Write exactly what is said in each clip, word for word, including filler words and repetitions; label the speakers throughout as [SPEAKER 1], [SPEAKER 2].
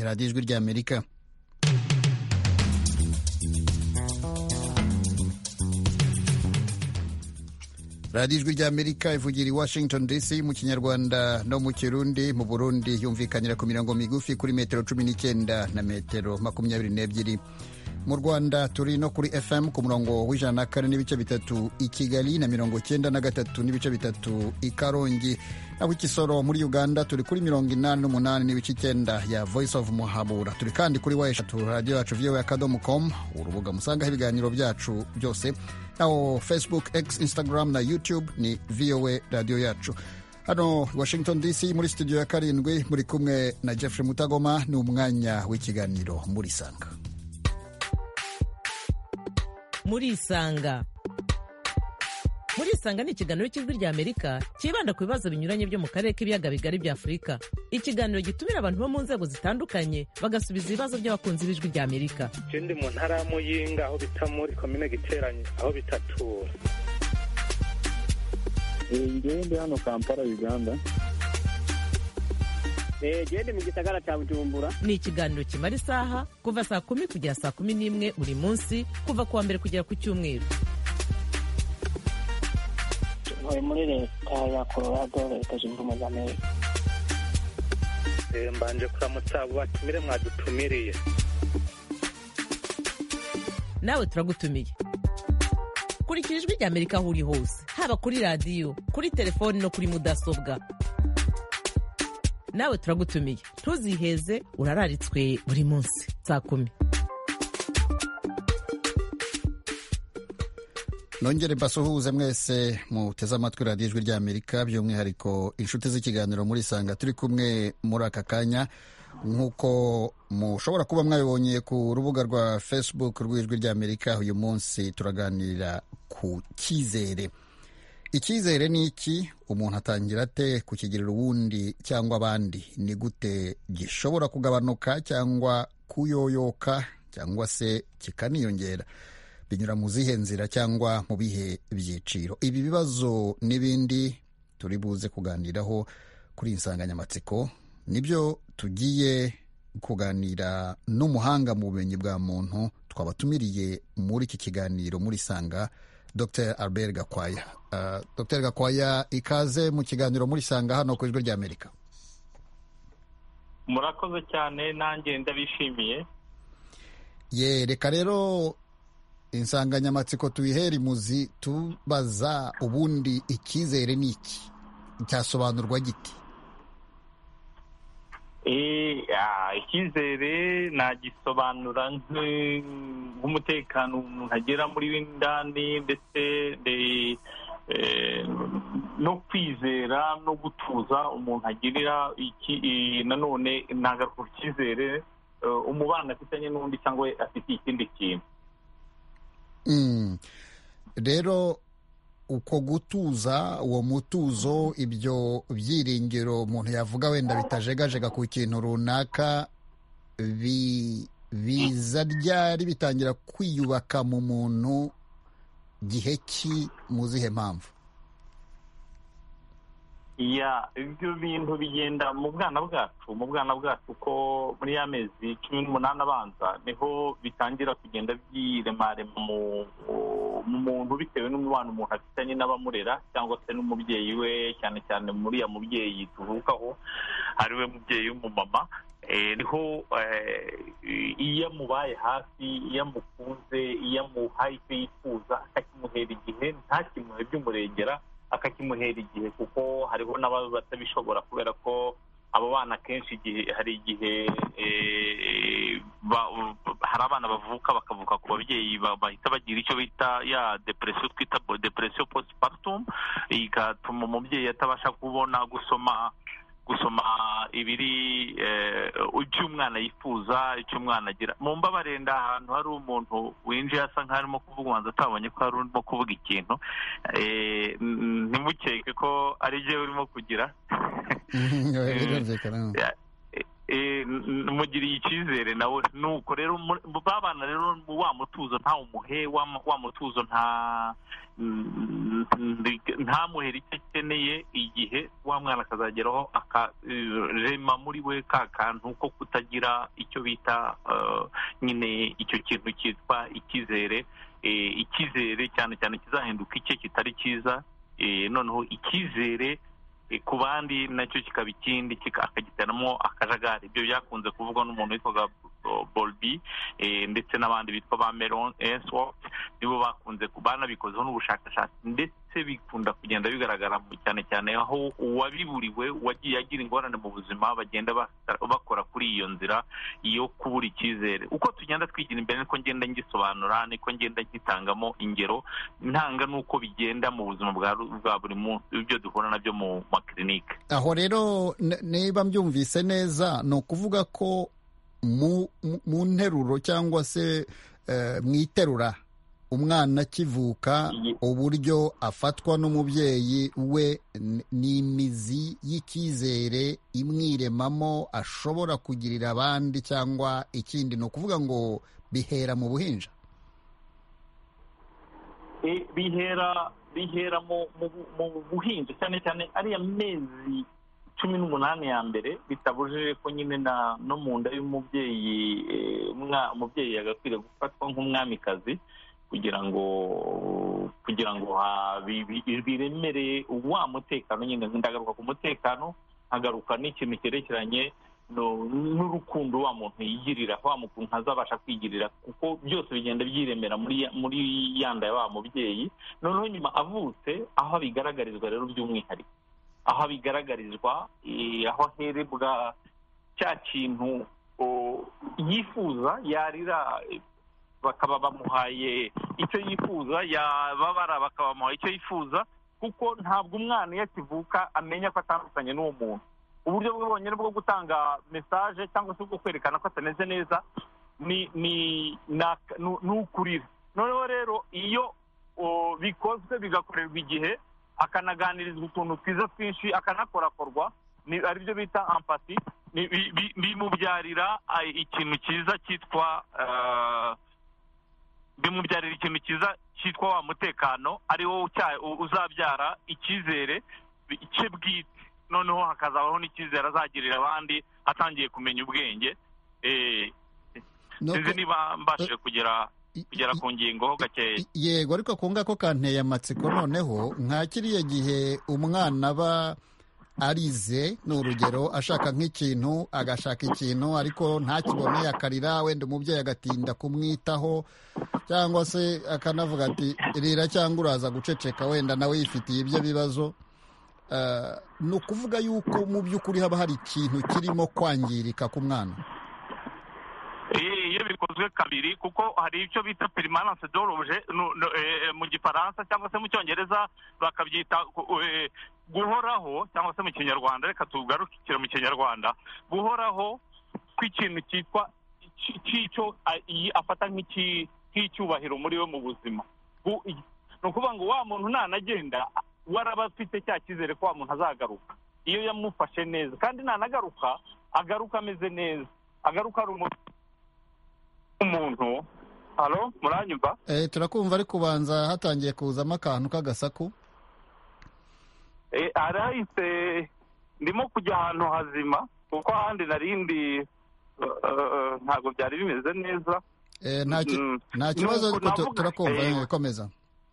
[SPEAKER 1] radiyo ijwi ry'Amerika. radiyo ijwi ry'Amerika ivugira i Washington D C mu kinyarwanda no mu kirundi. Mu Burundi yumvikanira ku mirongo migufi kuri metero cumi n'icyenda na metero makumyabiri n'ebyiri. Mu Rwanda turi no kuri F M ku murongo w'ijana na kane n'ibice bitatu i Kigali na mirongo cyenda na gatatu n'ibice bitatu i Karongi. Naho Kisoro muri Uganda turi kuri mirongo inani n'umunani n'ibice icyenda ya Voice of Muhabura. Turi kandi kuri wa eshatu radio yacu v o a akadomo com, urubuga musangaho ibiganiro byacu byose. Naho Facebook, X, Instagram na YouTube ni V O A radio yacu. Hano Washington D C muri studio ya karindwi muri kumwe na Jeffrey Mutagoma. Ni umwanya w'ikiganiro muri Sanga.
[SPEAKER 2] Muri Sanga. Muri Sanga ni ikiganiro cy'ijwi ry'Amerika kibanda ku bibazo binyuranye byo mu karere k'ibiyaga bigari bya Afurika. Ikiganiro gitumira abantu bo mu nzego zitandukanye bagasubiza ibibazo by'abakunzi b'ijwi ry'Amerika.
[SPEAKER 3] Ikindi mu ntara ya Muyinga aho bita muri komine Giteranye aho bitatura.
[SPEAKER 4] Ngende hano Kampala Uganda.
[SPEAKER 5] Gende mu gisagara cya Bujumbura.
[SPEAKER 2] Ni ikiganiro kimara isaha kuva saa kumi kugera saa kumi n'imwe buri munsi kuva kuwa mbere kugera ku cyumweru.
[SPEAKER 5] Ntuye muri leta ya Colorado, leta zunze ubumwe za Amerika.
[SPEAKER 3] Mbanje kuramutsa abo batumire mwadutumiriye.
[SPEAKER 2] Nawe turagutumiye. Kurikira ijwi ry'Amerika aho uri hose, haba kuri radiyo, kuri telefoni no kuri mudasobwa. Nawe turagutumiye. Ntuziheze, urararitswe buri munsi saa kumi.
[SPEAKER 1] Nongere basuhuze mwese muteze amatwi radiyo ijwi ry'Amerika, by'umwihariko inshuti z'ikiganiro muri Sanga. Turi kumwe muri aka kanya nk'uko mushobora kuba mwabibonye ku rubuga rwa Facebook rw'ijwi ry'Amerika. Uyu munsi turaganira ku cyizere. Icyizere ni iki? Umuntu atangira ate kukigirira uwundi cyangwa abandi? Ni gute gishobora kugabanuka cyangwa kuyoyoka cyangwa se kikaniyongera? Binyura mu zihe nzira cyangwa mu bihe byiciro? Ibi bibazo n'ibindi turi buze kuganiraho kuri insanganyamatsiko nibyo tugiye kuganira n'umuhanga mu bumenyi bwa muntu twabatumiriye muri iki kiganiro muri Sanga, Doctor Albert Gakwaya. Uh, Doctor Gakwaya, ikaze mu kiganiro muri Sanga hano ku ijwi ry'Amerika.
[SPEAKER 4] Murakoze cyane, nanjye ndabishimiye.
[SPEAKER 1] Ye, reka rero insanganyamatsiko tuyihere imuzi tubaza ubundi icyizere ni iki? Cyasobanurwa giti?
[SPEAKER 4] Eh, icyizere nagisobanura nk'umutekano umuntu agera muri w'indani, ndetse no kwizera no gutuza umuntu agirira iki. Nanone nagaruka ku cyizere umubano afitanye n'undi cyangwa afite ikindi kintu.
[SPEAKER 1] Rero uko gutuza, uwo mutuzo, ibyo byiringiro umuntu yavuga wenda bitajegajega ku kintu runaka, biza ryari bitangira kwiyubaka mu muntu gihe ki, mu zihe mpamvu?
[SPEAKER 4] Ya, ibyo bintu bigenda mu bwana bwacu mu bwana bwacu ko muri ya mezi cumi n'umunani abanza niho bitangira kugenda byiremarema mu muntu bitewe n'umubano umuntu afitanye n'abamurera cyangwa se n'umubyeyi we, cyane cyane muri ya mubyeyi tuvukaho ari we mubyeyi w'umumama. Niho iyo amubaye hafi, iyo amukunze, iyo amuhaye icyo yifuza akakimuhera igihe, ntakimuhe by'umurengera, akakimuhera igihe, kuko hariho n'ababa batabishobora kubera ko abo bana kenshi igihe hari igihe hari abana bavuka bakavuka ku babyeyi bahita bagira icyo bita ya depression, twita depression postpartum, igatuma umubyeyi atabasha kubona gusoma gusoma ibiri icyo umwana yifuza, icyo umwana agira. Mu mbabarenda ahantu hari umuntu winjiye asa nk'aho arimo kuvuga, ubanza atabonye ko hari urimo kuvuga ikintu, ntimukeke ko ari jyewe urimo kugira. mugiriye icyizere nawe. Nuko rero babana rero wa mutuzo nta umuhe, wa mutuzo nta ntamuhere icyo akeneye, igihe wa mwana akazageraho akarema muri we ka kantu ko kutagira icyo bita nyine icyo kintu cyitwa icyizere, icyizere cyane cyane kizahinduka icye kitari cyiza, noneho icyizere ku bandi nacyo kikaba ikindi akagiteramo akajagari. Ibyo byakunze kuvugwa n'umuntu witwaga Bowlby ndetse n'abandi bitwa ba Meron Ainsworth, nibo bakunze banabikozeho n'ubushakashatsi, ndetse bikunda kugenda bigaragara cyane cyane aho uwabiburiwe wagiye agira ingorane mu buzima bagenda bakora kuri iyo nzira yo kubura icyizere. Uko tugenda twigira imbere niko ngenda ngisobanura, niko ngenda ngitangamo ingero ntanga n'uko bigenda mu buzima bwa buri munsi ibyo duhura nabyo mu makirinike.
[SPEAKER 1] Aho rero niba mbyumvise neza ni ukuvuga ko mu nteruro cyangwa se mu iterura umwana akivuka uburyo afatwa n'umubyeyi we ni imizi y'icyizere imwiremamo ashobora kugirira abandi cyangwa ikindi. Ni ukuvuga ngo bihera mu buhinja,
[SPEAKER 4] bihera bihera mu buhinja cyane cyane ariya mezi cumi n'umunani ya mbere, bitabujije ko nyine no mu nda y'umubyeyi umubyeyi yagakwiriye gufatwa nk'umwamikazi kugira ngo kugira ngo biremere wa mutekano. Nyine ndagaruka ku mutekano, nkagaruka n'ikintu cyerekeranye n'urukundo wa muntu yigirira, wa muntu ntazabasha kwigirira, kuko byose bigenda byiremera muri muri yanda ya wa mubyeyi. Noneho nyuma avutse aho abigaragarizwa rero by'umwihariko, aho abigaragarizwa aho aherebwa cya kintu yifuza, yarira bakaba bamuhaye icyo yifuza, yababara bakaba bamuhaye icyo yifuza, kuko ntabwo umwana iyo akivuka amenya ko atandukanye n'uwo muntu. Uburyo bwe bwonyine bwo gutanga mesaje cyangwa se bwo kwerekana ko atameze neza ni ni n'ukurira. Noneho rero iyo bikozwe bigakorerwa igihe, akanaganirizwa utuntu twiza twinshi, akanakorakorwa, ari byo bita empathy, bimubyarira ikintu cyiza cyitwa bimubyarira ikintu cyiza cyitwa wa mutekano, ari wo uzabyara icyizere cye bwite. Noneho hakazabaho n'icyizere azagirira abandi atangiye kumenya ubwenge. Sinzi niba mbashije kugera kugera ku ngingo ho gakeya.
[SPEAKER 1] Yego, ariko ko ngako kanteye amatsiko. Noneho nka kiriya gihe umwana aba arize, ni urugero ashaka nk'ikintu, agashaka ikintu ariko ntakibone, akarira, wenda umubyeyi agatinda kumwitaho, cyangwa se akanavuga ati rira cyangwa uraza guceceka, wenda nawe yifitiye ibyo bibazo. Ni ukuvuga yuko mu by'ukuri haba hari ikintu kirimo kwangirika ku mwana.
[SPEAKER 4] Iyo bikozwe kabiri, kuko hari icyo bita permanence de l'objet mu gifaransa cyangwa se mu cyongereza bakabyita guhoraho, cyangwa se mu kinyarwanda reka tugarukire mu kinyarwanda, guhoraho kw'ikintu cyitwa cy'icyo afata nk'icyubahiro muri we mu buzima. Ni ukuvuga ngo wa muntu nanagenda waraba afite cya cyizere ko wa muntu azagaruka iyo yamufashe neza, kandi nanagaruka agaruka ameze neza, agaruka ari umuntu. Halo, muranyumva?
[SPEAKER 1] Eh, turakumva, ariko ubanza hatangiye kuzamo akantu k'agasaku.
[SPEAKER 4] Eh, arahise ndimo kujya ahantu hazima, kuko ahandi narindi ntabwo byari bimeze neza.
[SPEAKER 1] Eh, nta kibazo, ariko turakumva, komeza.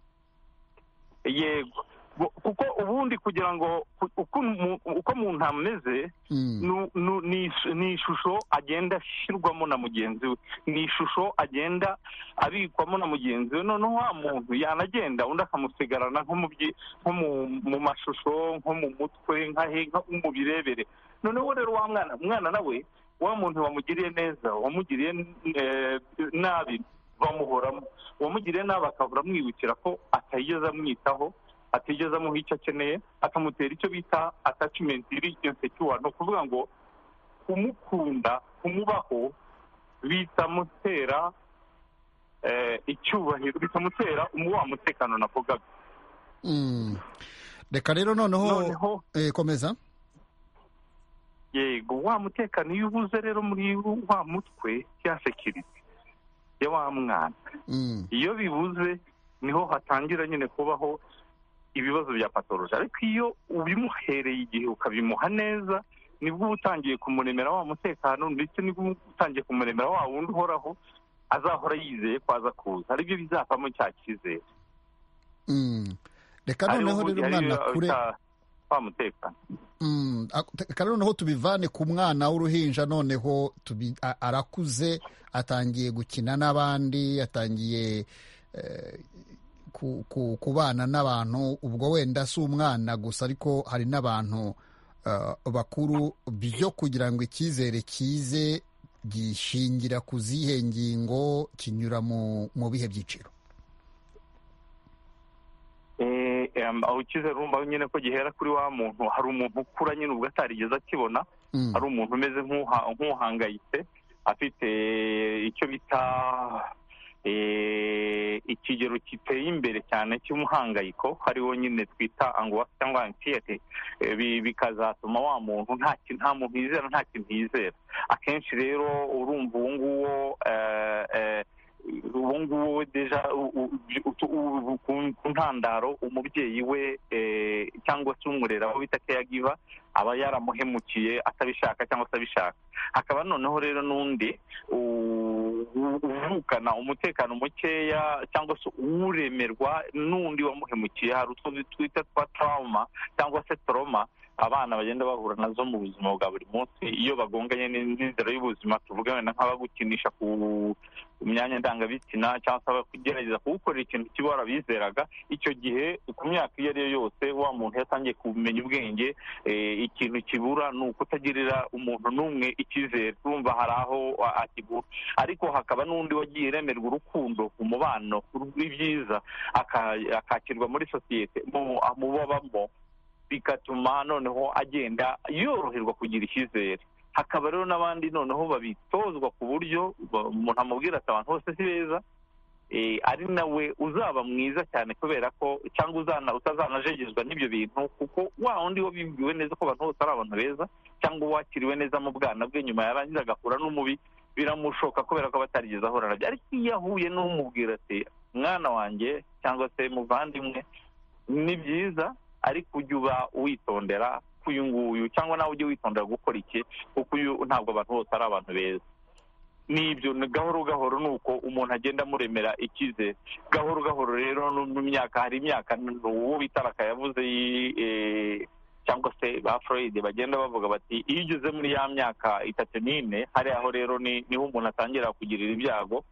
[SPEAKER 4] Yego, kuko ubundi kugira ngo uko umuntu ameze ni ishusho agenda ashyirwamo na mugenzi we, ni ishusho agenda abikwamo na mugenzi we. Noneho wa muntu yanagenda undi akamusigarana nko mu mashusho, nko mu mutwe, nko mu birebere. Noneho rero wa mwana umwana nawe, wa muntu wamugiriye neza, wamugiriye nabi bamuhoramo, wamugiriye nabi akabura amwibukira ko atayigeze amwitaho, atigeze amuha icyo akeneye, akamutera icyo bita attachment insecure. Ni ukuvuga ngo kumukunda, kumubaho bitamutera icyubahiro, bitamutera wa mutekano navugaga.
[SPEAKER 1] Reka rero noneho komeza.
[SPEAKER 4] Yego, wa mutekano iyo ubuze rero muri wa mutwe ya security ya wa mwana, iyo bibuze niho hatangira nyine kubaho ibibazo bya patoloji. Ariko iyo ubimuhereye igihe ukabimuha neza, nibwo uba utangiye kumuremera wa mutekano, ndetse nibwo utangiye kumuremera wa wundi uhoraho azahora yizeye ko aza kuza, aribyo bizavamo cya cyizere.
[SPEAKER 1] reka noneho rero umwana kure
[SPEAKER 4] wa mutekano.
[SPEAKER 1] reka noneho tubivane ku mwana w'uruhinja, noneho arakuze, atangiye gukina n'abandi, atangiye kubana n'abantu. Ubwo wenda si umwana gusa, ariko hari n'abantu bakuru. Byo kugira ngo icyizere kize gishingira ku zihe ngingo, kinyura mu bihe byiciro?
[SPEAKER 4] aho icyizere urumva nyine ko gihera kuri wa muntu. Hari umuntu ukura nyine ubwo atarigeze akibona, hari umuntu umeze nk'uhangayitse, afite icyo bita ikigero kiteye imbere cyane cy'umuhangayiko, hariho nyine twita angoisse cyangwa anxiety, bikazatuma wa muntu nta muntu yizera, nta kintu yizera. Akenshi rero urumva uwo nguwo ubu ngubu deja ku ntandaro umubyeyi we cyangwa se umurera aho bita caregiver aba yaramuhemukiye atabishaka cyangwa se abishaka. Hakaba noneho rero n'undi uvukana umutekano mukeya cyangwa se uremerwa n'undi wamuhemukiye. Hari utwo twita twa trauma cyangwa se trauma abana bagenda bahura nazo mu buzima bwa buri munsi iyo bagonganye n'inzira y'ubuzima. Tuvuga wenda nk'abagukinisha ku myanya ndangabitsina cyangwa se abakugerageza kugukorera ikintu kiba warabizeraga. Icyo gihe ku myaka iyo ari yo yose wa muntu yatangiye kumenya ubwenge, ikintu kibura ni ukutagirira umuntu n'umwe icyizere. Urumva hari aho akibura. Ariko hakaba n'undi wagiye remerwa urukundo, umubano w'ibyiza, akakirwa muri sosiyete mu babamo, bigatuma noneho agenda yoroherwa kugira icyizere. Hakaba rero n'abandi noneho babitozwa ku buryo umuntu amubwira ati abantu bose si beza, ari nawe uzaba mwiza cyane kubera ko cyangwa utazanajegezwa n'ibyo bintu, kuko wa wundi wabibwiwe neza ko abantu bose ari abantu beza cyangwa wakiriwe neza mu bwana bwe, nyuma yarangiza agahura n'umubi, biramushoka kubera ko batarigeze ahura nabyo. Ariko iyo ahuye n'umubwira ati mwana wanjye cyangwa se muvandimwe, ni byiza ariko ujye uba witondera uyu nguyu, cyangwa nawe ujye witondera gukora iki, kuko uyu ntabwo abantu bose ari abantu beza. N'ibyo gahoro gahoro ni uko umuntu agenda amuremera icyizere gahoro gahoro. Rero mu myaka, hari imyaka uwo bitaraka yavuze cyangwa se ba Freud bagenda bavuga bati iyo ugeze muri ya myaka itatu n'ine, hari aho rero niho umuntu atangira kugirira ibyago,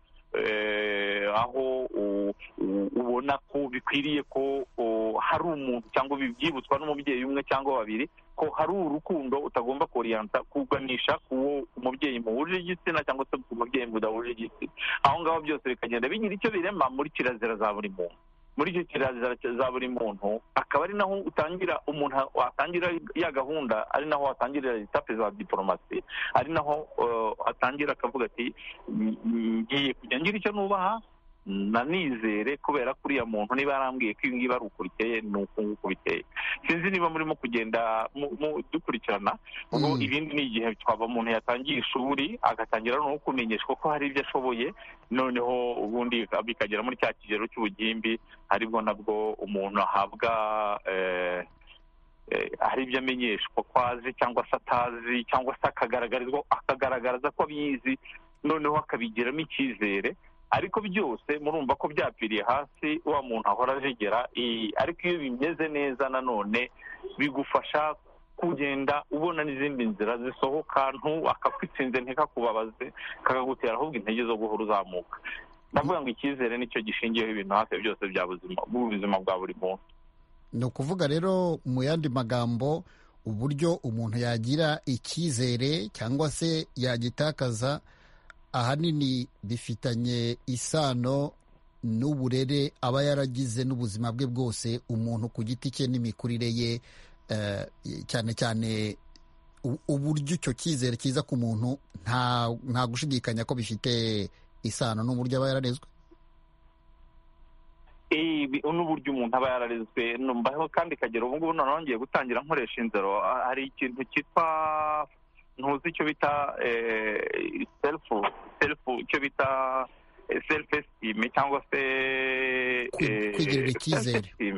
[SPEAKER 4] aho ubona ko bikwiriye ko hari umuntu cyangwa bibyibutswa n'umubyeyi umwe cyangwa babiri ko hari urukundo utagomba koriyanta kuganisha ku umubyeyi muhuje igitsina cyangwa se ku mubyeyi mudahuje igitsina. Aho ngaho byose bikagenda bigira icyo birema muri kirazira za buri muntu. Muri icyo kirazira za buri muntu akaba ari naho utangira umuntu watangira ya gahunda, ari naho watangirira etape za diplomasi, ari naho atangira akavuga ati ngiye kujya ngira icyo nubaha nanizere kubera kuriya muntu niba yarambwiye ko ibi ngibi ari ukurikeye ni uku nguku biteye. Sinzi niba murimo kugenda dukurikirana. Ubwo ibindi ni igihe twaba umuntu yatangiye ishuri agatangira no kumenyeshwa ko hari ibyo ashoboye, noneho ubundi bikagera muri cya kigero cy'ubugimbi, aribwo nabwo umuntu ahabwa hari ibyo amenyeshwa ko azi cyangwa se atazi, cyangwa se akagaragaza ko abizi, noneho akabigiramo icyizere. Ariko byose murumva ko byapfiriye hasi, wa muntu ahora ajegera. Ariko iyo bimeze neza nanone bigufasha kugenda ubona n'izindi nzira zisohoka, akakwitsinze ntikakubabaze, kakagutera ahubwo intege zo guhora uzamuka. Ndavuga ngo icyizere nicyo gishingiyeho ibintu hafi byose bya buzima bwa buri muntu.
[SPEAKER 1] Ni ukuvuga rero mu yandi magambo, uburyo umuntu yagira icyizere cyangwa se yagitakaza ahanini bifitanye isano n'uburere aba yaragize n'ubuzima bwe bwose, umuntu ku giti cye n'imikurire ye, cyane cyane uburyo icyo cyizere kiza ku muntu nta gushidikanya ko bifite isano n'uburyo aba yararezwe.
[SPEAKER 4] N'uburyo umuntu aba yararezwe numvaho kandi kagera ubu ngubu noneho ngiye gutangira nkoresha inzero. Hari ikintu cyitwa ntuzi icyo bita selfu selfu icyo bita self esteem cyangwa se
[SPEAKER 1] kwigirira icyizere.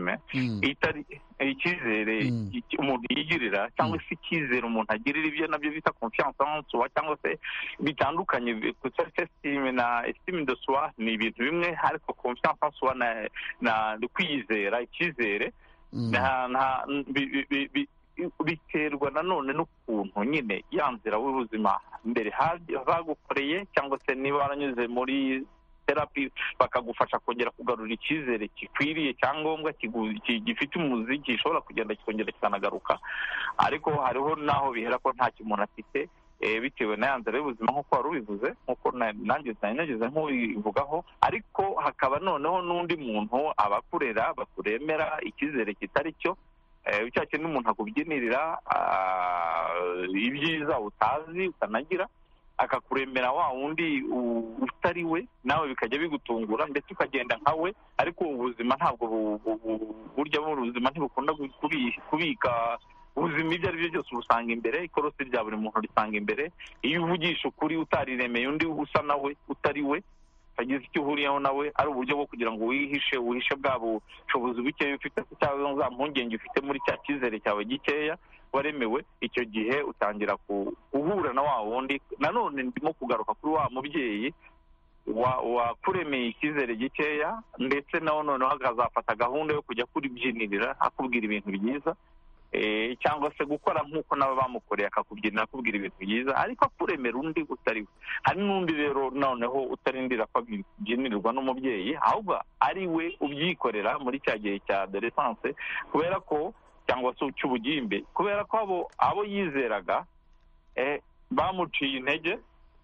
[SPEAKER 4] estime itari icyizere umuntu yigirira cyangwa se icyizere umuntu agirira ibyo nabyo bita confiance en soi cyangwa se bitandukanye. Self estime na estime de soi ni ibintu bimwe, ariko confiance en soi na na kwizera icyizere na na biterwa nanone n'ukuntu nyine yanzira w'ubuzima mbere bagukoreye, cyangwa se niba waranyuze muri therapy bakagufasha kongera kugarura icyizere gikwiriye cyangombwa gifite umuzi gishobora kugenda kikongera kikanagaruka. Ariko hariho naho bihera ko nta kimuntu afite bitewe na yanzira y'ubuzima nk'uko wari ubivuze, nk'uko nanjye nageze nk'ubivugaho. Ariko hakaba noneho n'undi muntu abakurera bakuremera icyizere kitari cyo, cya kintu umuntu akubyinirira ibyiza utazi utanagira, akakuremera wa wundi utari we, nawe bikajya bigutungura ndetse ukagenda nka we. Ariko ubuzima ntabwo burya ubuzima ntibukunda kubika ubuzima ibyo ari byo byose ubusanga imbere, ikorosi rya buri muntu risanga imbere. Iyo uvugisha ukuri utariremeye undi usa nawe utari we, utagize icyo uhuriyeho nawe, ari uburyo bwo kugira ngo wihishe wihishe bwa bushobozi bukeya ufite cyangwa za mpungenge ufite muri cya cyizere cyawe gikeya waremewe, icyo gihe utangira guhura na wa wundi. Nanone ndimo kugaruka kuri wa mubyeyi wakuremeye icyizere gikeya, ndetse nawe noneho akazafata gahunda yo kujya kuribyinirira akubwira ibintu byiza, cyangwa se gukora nk'uko nabo bamukoreye akakubyinira akubwira ibintu byiza, ariko akuremera undi utari we. Hari n'undi rero noneho utarindira ko abyinirirwa n'umubyeyi, ahubwo ari we ubyikorera muri cya gihe cya adolescence, kubera ko cyangwa se cy'ubugimbe, kubera ko abo abo yizeraga bamuciye intege,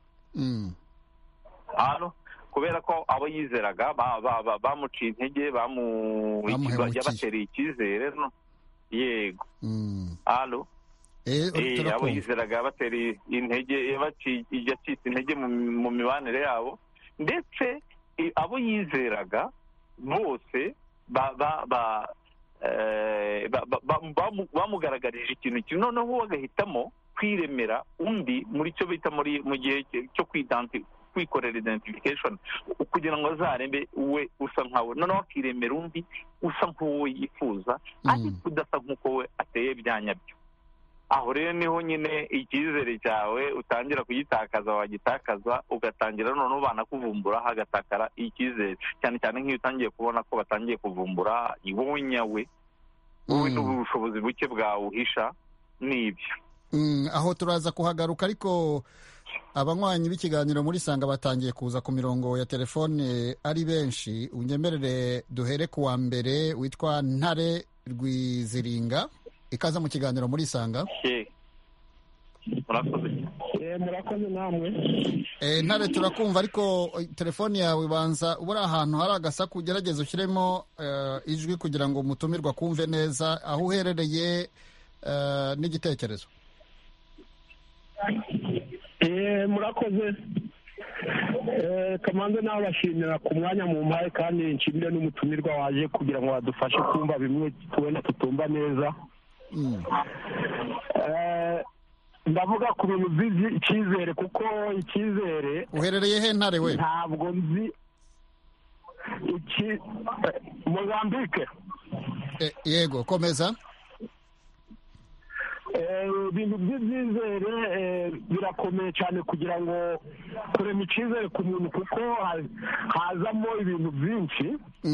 [SPEAKER 4] hano kubera ko abo yizeraga bamuciye intege, bamuhereye icyizere. Yego, hano abo yizeraga batereye intege, yacitse intege mu mibanire yabo, ndetse abo yizeraga bose bamugaragarije ikintu kimwe, noneho bagahitamo kwiremera undi muri cyo bita muri mu gihe cyo kwikorera identification, kugira ngo azarembe we usa nkawe, noneho akiremera undi usa nk'uwo yifuza ariko udasa nk'uko we ateye bya nyabyo. Aho rero niho nyine icyizere cyawe utangira kugitakaza, wagitakaza ugatangira noneho banakuvumbura, hagatakara icyizere, cyane cyane nk'iyo utangiye kubona ko batangiye kuvumbura wowe nyawe, wowe n'ubushobozi buke bwawe uhisha n'ibyo.
[SPEAKER 1] Aho turaza kuhagaruka, ariko abanywanyi b'ikiganiro muri Sanga batangiye kuza ku mirongo ya telefone ari benshi. Unyemerere duhere ku wa mbere, witwa Ntare Rwiziringa. Ikaza mu kiganiro muri Sanga.
[SPEAKER 5] Murakoze namwe.
[SPEAKER 1] Ntare turakumva, ariko telefone yawe banza ubura ahantu hari agasaku, ugerageze ushyiremo ijwi kugira ngo umutumirwa kumve neza aho uherereye n'igitekerezo.
[SPEAKER 5] Murakoze. Kamanze nawe bashimira ku mwanya mu mpaye, kandi nshimire n'umutumirwa waje kugira ngo badufashe kumva bimwe twenda tutumva neza. Ndavuga ku bintu by'icyizere, kuko icyizere.
[SPEAKER 1] Uherereye he Ntare we?
[SPEAKER 5] Ntabwo nzi iki Mozambique.
[SPEAKER 1] Yego, komeza.
[SPEAKER 5] Ibintu by'ibyizere birakomeye cyane kugira ngo kurema icyizere ku muntu, kuko hazamo ibintu byinshi.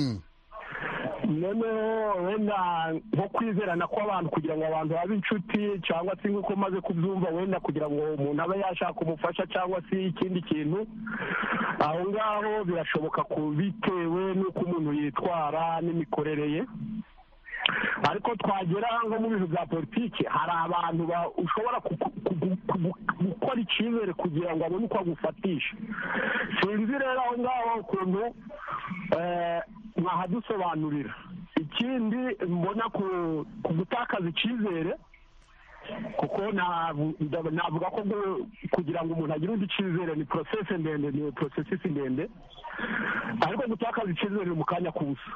[SPEAKER 5] noneho wenda nko kwizerana kw'abantu kugira ngo abantu babe inshuti, cyangwa se nk'uko maze kubyumva wenda kugira ngo umuntu abe yashaka umufasha cyangwa se ikindi kintu, aho ngaho birashoboka bitewe n'uko umuntu yitwara n'imikorere ye. Ariko twagera nko mu bintu bya politiki, hari abantu ushobora gukora icyizere kugira ngo abone uko agufatisha. Sinzi rero aho ngaho ukuntu mwahadusobanurira. Ikindi mbona ku gutakaza icyizere, kuko navuga ko kugira ngo umuntu agire undi icyizere ni process ndende, ni process ndende, ariko gutakaza icyizere ni mu kanya k'ubusa.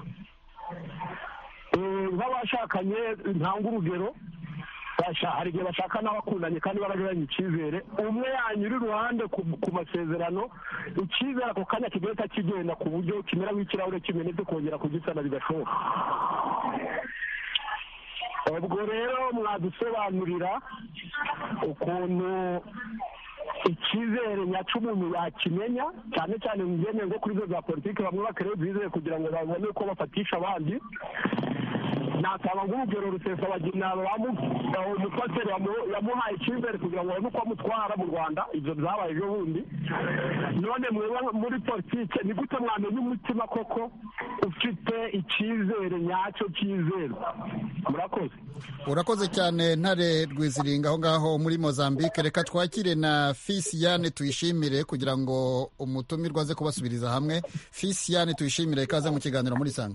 [SPEAKER 5] Nk'abashakanye ntanga urugero, hari igihe bashaka n'abakundanye kandi baragiranye icyizere, umwe yanyura iruhande ku masezerano, icyizere ako kanya kigahita kigenda ku buryo kimera nk'ikirahure kimenetse kongera kugisana bidashoboka. ubwo rero mwadusobanurira ukuntu icyizere nyacu umuntu yakimenya, cyane cyane mu byemeye ngo kuri zo za politiki bamwe bakareba bizeye kugira ngo babone uko bafatisha abandi. natanga nk'urugero Rusesabagina umupasiteri yamuhaye icyizere kugira ngo babone uko amutwara mu Rwanda, ibyo byabaye ejo bundi. None mwebwe muri politiki ni gute mwamenya umutima koko ufite icyizere nyacyo cyizere? Murakoze.
[SPEAKER 1] Urakoze cyane Ntare Rwiziringa aho ngaho muri Mozambique. Reka twakire na Fisiyane Tuyishimire kugira ngo umutumirwa aze kubasubiriza hamwe. Fisiyane Tuyishimire, ikaze mu kiganiro muri Sanga.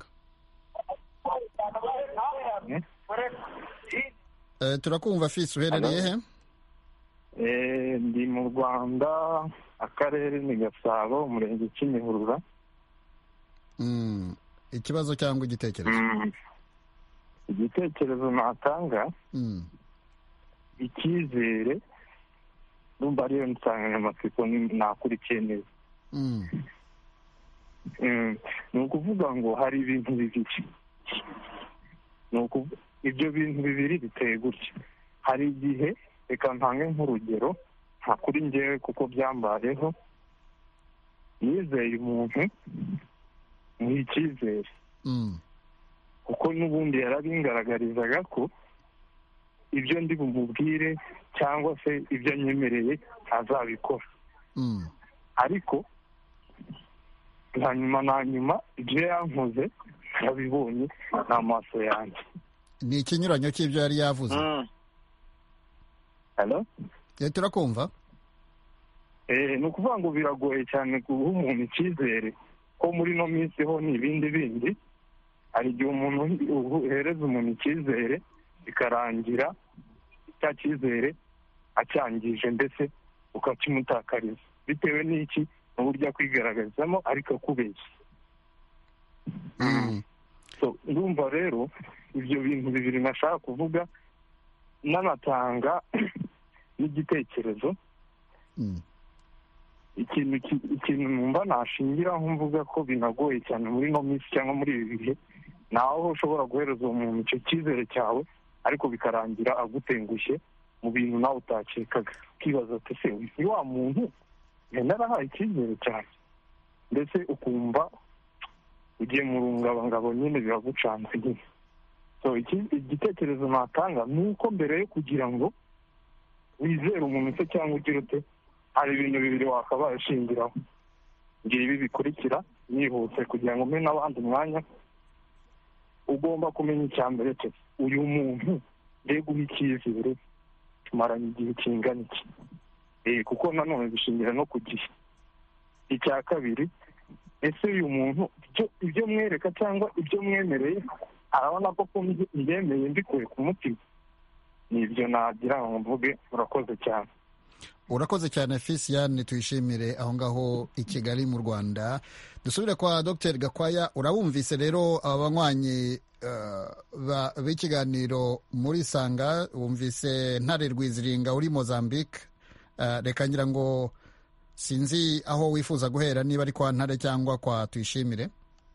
[SPEAKER 1] Eh, turakumva Fisi, uherereye he?
[SPEAKER 6] Eh, ndi mu Rwanda, akarere ni Gasabo, umurenge Kimihurura.
[SPEAKER 1] Mm. Ikibazo cyangwa igitekerezo?
[SPEAKER 6] Mm. Igitekerezo natanga,
[SPEAKER 1] mm.
[SPEAKER 6] icyizere numva ariyo nsanganyamatsiko nakurikiye neza.
[SPEAKER 1] Mm.
[SPEAKER 6] Mm. Ni ukuvuga ngo hari ibintu bibiri. Ni ukuvuga ibyo bintu bibiri biteye gutya. Hari igihe, reka ntange nk'urugero, nta kuri njyewe kuko byambayeho, yizeye umuntu mu icyizere.
[SPEAKER 1] Mm.
[SPEAKER 6] Kuko n'ubundi yarabingaragarizaga ko ibyo ndi bumubwire cyangwa se ibyo anyemereye azabikora.
[SPEAKER 1] Mm.
[SPEAKER 6] Ariko na nyuma na nyuma ibyo yankoze yarabibonye n'amaso yanjye.
[SPEAKER 1] Ni ikinyuranyo cy'ibyo yari yavuze.
[SPEAKER 6] Mm. Hello?
[SPEAKER 1] Eh, turakumva.
[SPEAKER 6] Eh, ni ukuvuga ngo biragoye cyane guha umuntu icyizere ko muri no minsi ho ni ibindi bindi. Hari igihe umuntu uhereza umuntu icyizere bikarangira cya cyizere acyangije ndetse ukakimutakariza bitewe n'iki n'uburyo akwigaragarizamo ariko akubeshya.
[SPEAKER 1] Mm.
[SPEAKER 6] So ndumva rero ibyo bintu bibiri nashaka kuvuga n'anatanga n'igitekerezo.
[SPEAKER 1] Mm.
[SPEAKER 6] ikintu ikintu numva nashingiraho mvuga ko binagoye cyane muri no minsi cyangwa muri ibi bihe, naho ushobora guhereza umuntu icyo cyizere cyawe ariko bikarangira agutengushye mu bintu nawe utakekaga, ukibaza ati se ni wa muntu narahaye icyizere cyane, ndetse ukumva ugiye mu rungabangabo nyine biragucanze nyine. So igitekerezo natanga ni uko mbere yo kugira ngo wizere umuntu se cyangwa ugire ute, hari ibintu bibiri wakabaye ushingiraho. Ngira ibi bikurikira nihuse kugira ngo mbe n'abandi umwanya. Ugomba kumenya icya mbere cye, uyu muntu ngiye guha icyizere tumaranye igihe kingana iki. Eh, kuko nanone bishingira no ku gihe. Icya kabiri, ese uyu muntu ibyo mwereka cyangwa ibyo mwemereye arabona ko mbyemeye mbikuye ku mutima. Ni ibyo nagira ngo mvuge. Murakoze cyane.
[SPEAKER 1] Urakoze cyane Fisiyane Tuyishimire aho ngaho i Kigali mu Rwanda. Dusubire kwa Dr Gakwaya. Urabumvise rero abanywanyi uh, b'ikiganiro muri Sanga, wumvise Ntare Rwiziringa uri Mozambique. Uh, reka ngira ngo sinzi aho wifuza guhera, niba ari kwa Ntare cyangwa kwa Tuyishimire.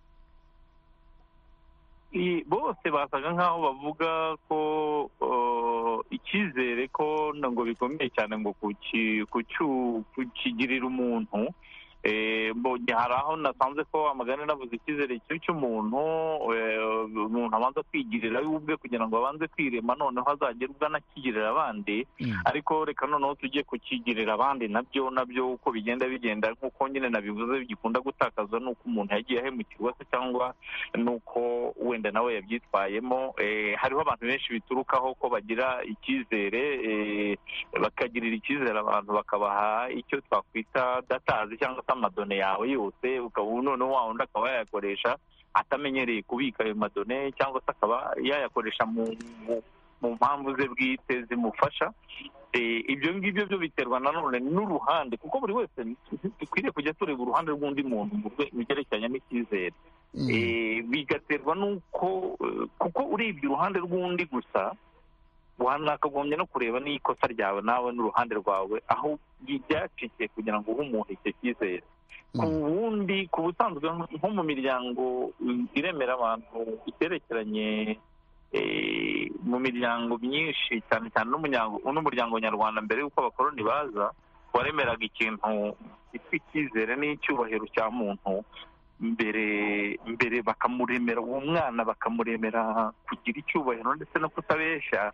[SPEAKER 4] Bose basaga nk'aho bavuga ko icyizere ko ngo bikomeye cyane ngo kukigirira umuntu. Hari aho nasanze ko amagana navuze icyizere cy'umuntu umuntu abanza kwigirira we ubwe kugira ngo abanze kwirema, noneho azagera ubwo anakigirira abandi. Ariko reka noneho tujye kukigirira abandi nabyo nabyo uko bigenda bigenda nk'uko nyine nabivuze bigikunda gutakaza n'uko umuntu yagiye ahemukirwa se cyangwa n'uko wenda nawe yabyitwayemo. Hariho abantu benshi biturukaho ko bagira icyizere, bakagirira icyizere abantu bakabaha icyo twakwita datazi cyangwa amadone yawe yose, ukaba noneho wa wundi akaba yayakoresha atamenyereye kubika ayo madone, cyangwa se akaba yayakoresha mu mu mpamvu ze bwite zimufasha. Ibyo ngibyo byo biterwa nanone n'uruhande, kuko buri wese dukwiriye kujya tureba uruhande rw'undi muntu mu byerekeranye n'icyizere. Bigaterwa n'uko kuko urebye uruhande rw'undi gusa wanakagombye no kureba n'ikosa ryawe nawe n'uruhande rwawe aho byacikiye kugira ngo uhe umuntu icyo cyizere. Ku wundi ku busanzwe nko mu miryango iremera abantu iterekeranye mu miryango myinshi cyane cyane n'umuryango nyarwanda mbere y'uko abakoloni baza waremeraga ikintu cyitwa icyizere n'icyubahiro cya muntu mbere mbere bakamuremera uwo mwana bakamuremera kugira icyubahiro ndetse no kutabeshya.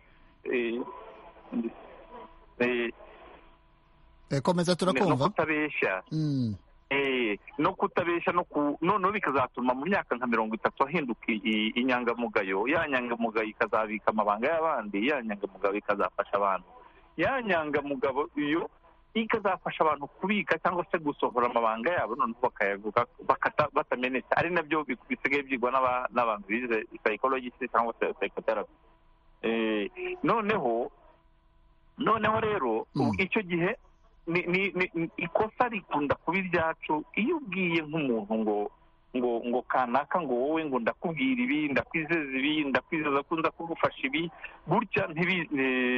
[SPEAKER 1] komeza turakumva.
[SPEAKER 4] no kutabeshya no kutabeshya noneho bikazatuma mu myaka nka mirongo itatu ahinduka inyangamugayo. Ya nyangamugayo ikazabika amabanga y'abandi, ya nyangamugayo ikazafasha abantu, ya nyangamugayo iyo ikazafasha abantu kubika cyangwa se gusohora amabanga yabo noneho bakayavuga batamenetse. Ari nabyo bisigaye byigwa n'abantu bize psychologist cyangwa se psychotherapy. noneho noneho rero icyo gihe ni ni ikosa rikunda kuba iryacu iyo ubwiye nk'umuntu ngo ngo ngo kanaka ngo wowe ngo ndakubwira ibi, ndakwizeza ibi, ndakwizeza ko nza kugufasha ibi gutya ntibi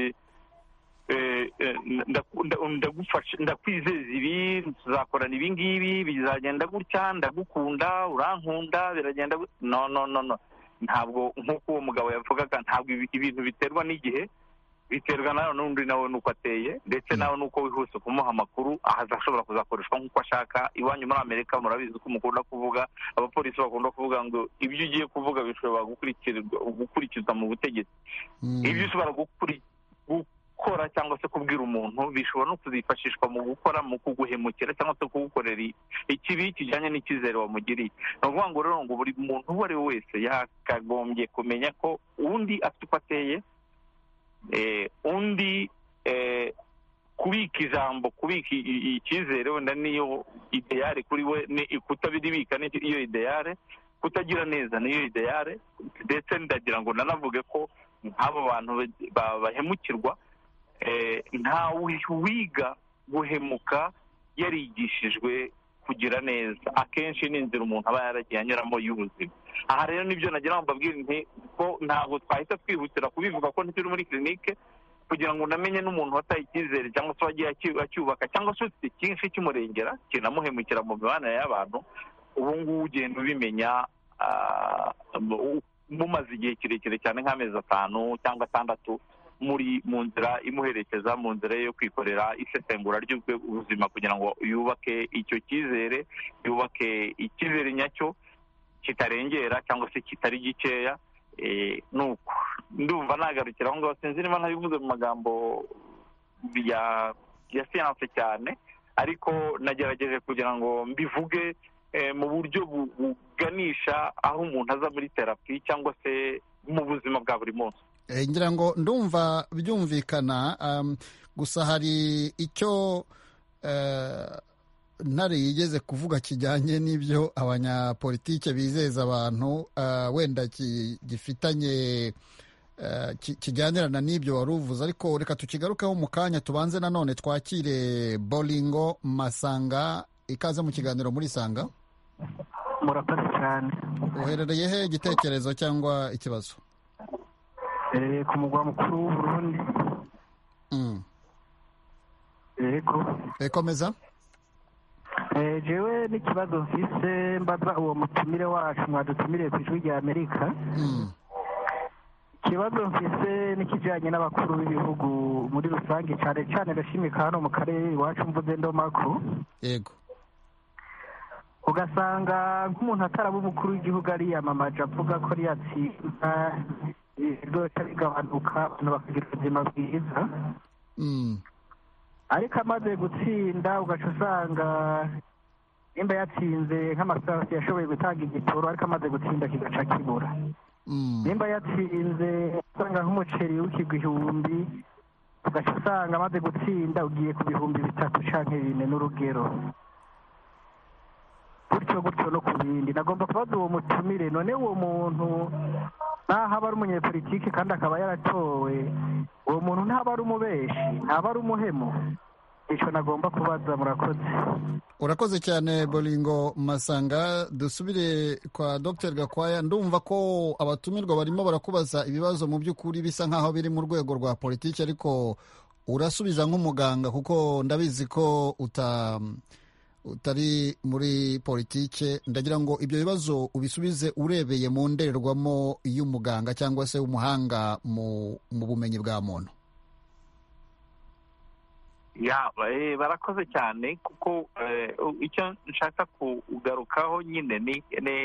[SPEAKER 4] ndagufasha ndakwizeza ibi, tuzakorana ibi ngibi, bizagenda gutya, ndagukunda, urankunda, biragenda no no no no ntabwo nk'uko uwo mugabo yavugaga, ntabwo ibintu biterwa n'igihe, biterwa nawe n'undi nawe nuko ateye ndetse nawe nuko wihuse kumuha amakuru ahazashobora kuzakoreshwa nk'uko ashaka. Iwanyu muri Amerika murabizi ko mukunda kuvuga, abapolisi bakunda kuvuga ngo ibyo ugiye kuvuga bishobora gukurikizwa mu butegetsi. Ibyo ushobora gukora cyangwa se kubwira umuntu bishobora no kuzifashishwa mu gukora mu kuguhemukira cyangwa se kugukorera ikibi kijyanye n'icyizere wamugiriye. Ni ukuvuga ngo rero ngo buri muntu uwo ari we wese yakagombye kumenya ko undi afite uko ateye, undi kubika ijambo, kubika icyizere wenda niyo ideyare kuri we, kutabiribika niyo ideyare, kutagira neza niyo ideyare. Ndetse ndagira ngo nanavuge ko nk'abo bantu bahemukirwa nta wiga guhemuka yarigishijwe kugira neza. Akenshi ni inzira umuntu aba yaragiye anyuramo y'ubuzima. Aha rero nibyo nagira ngo mbabwire nti ko ntabwo twahita twihutira kubivuga ko ntituri muri kirinike kugira ngo unamenye n'umuntu wataye icyizere cyangwa se wagiye acyubaka cyangwa se ufite cyinshi kimurengera kinamuhemukira mu mibanire y'abantu. Ubu ngubu ugenda ubimenya mumaze igihe kirekire cyane nk'amezi atanu cyangwa atandatu muri mu nzira imuherekeza mu nzira yo kwikorera isesengura ry'ubuzima kugira ngo yubake icyo cyizere, yubake icyizere nyacyo kitarengera cyangwa se kitari gikeya. Nuko ndumva nagarukira aho ngaho, sinzi niba ntabivuze mu magambo ya ya siyanse cyane, ariko nagerageje kugira ngo mbivuge mu buryo buganisha aho umuntu aza muri terapi cyangwa se mu buzima bwa buri munsi.
[SPEAKER 1] ngira ngo ndumva byumvikana, gusa hari icyo ntare yigeze kuvuga kijyanye n'ibyo abanyapolitike bizeza abantu, wenda gifitanye kijyanirana n'ibyo wari uvuze, ariko reka tukigarukeho mu kanya. Tubanze nanone twakire Bolingo Masanga, ikaze mu kiganiro muri Sanga.
[SPEAKER 7] Murakoze cyane.
[SPEAKER 1] Uherereye he, igitekerezo cyangwa ikibazo?
[SPEAKER 7] Ku mugwa mukuru w'u Burundi. Yego.
[SPEAKER 1] Komeza.
[SPEAKER 7] Jewe n'ikibazo mfise mbaza uwo mutumire wacu mwadutumiriye ku ijwi rya Amerika. Ikibazo mfise n'ikijyanye n'abakuru b'ibihugu muri rusange, cyane cyane ndashimika hano mu karere iwacu mvuze ndomako.
[SPEAKER 1] Yego.
[SPEAKER 7] Ugasanga nk'umuntu ataraba umukuru w'igihugu ariyamamaje avuga ko riyatsinda rwose bigabanuka abantu bakagira ubuzima bwiza, ariko amaze gutsinda ugaca usanga nimba yatsinze nk'amasaha yashoboye gutanga igitoro, ariko amaze gutsinda kigaca kibura. Nimba yatsinze usanga nk'umuceri w'ikigwa igihumbi, ugaca usanga amaze gutsinda ugiye ku bihumbi bitatu cyangwa bine n'urugero, gutyo gutyo no ku bindi. Nagomba kubaza uwo mutumire, none uwo muntu naho aba ari umunyepolitike kandi akaba yaratowe, uwo muntu ntaba ari umubeshi, ntaba ari umuhemu? Icyo nagomba kubaza. Murakoze.
[SPEAKER 1] Urakoze cyane Bolingo Masanga. Dusubire kwa Dr Gakwaya. Ndumva ko abatumirwa barimo barakubaza ibibazo mu by'ukuri bisa nk'aho biri mu rwego rwa politiki, ariko urasubiza nk'umuganga kuko ndabizi ko uta utari muri politike, ndagira ngo ibyo bibazo ubisubize urebeye mu ndorerwamo y'umuganga cyangwa se umuhanga mu mu bumenyi bwa muntu.
[SPEAKER 4] ya barakoze cyane kuko icyo nshaka kugarukaho nyine ni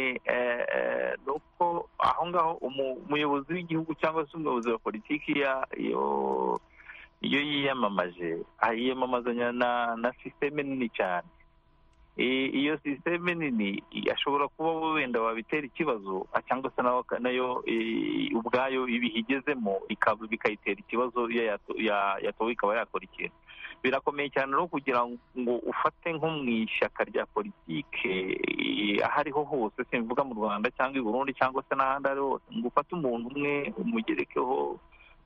[SPEAKER 4] uko aho ngaho umuyobozi w'igihugu cyangwa se umuyobozi wa politiki iyo yiyamamaje yiyamamazanya na sisiteme nini cyane. Iyo sisiteme nini ashobora kuba wenda wabitera ikibazo cyangwa se nayo ubwayo ibihigezemo bikayitera ikibazo iyo yatowe ikaba yakora ikintu. Birakomeye cyane no kugira ngo ufate nko mu ishyaka rya politike aho ariho hose, simvuga mu Rwanda cyangwa i Burundi cyangwa se n'ahandi ari hose, ngo ufate umuntu umwe umugerekeho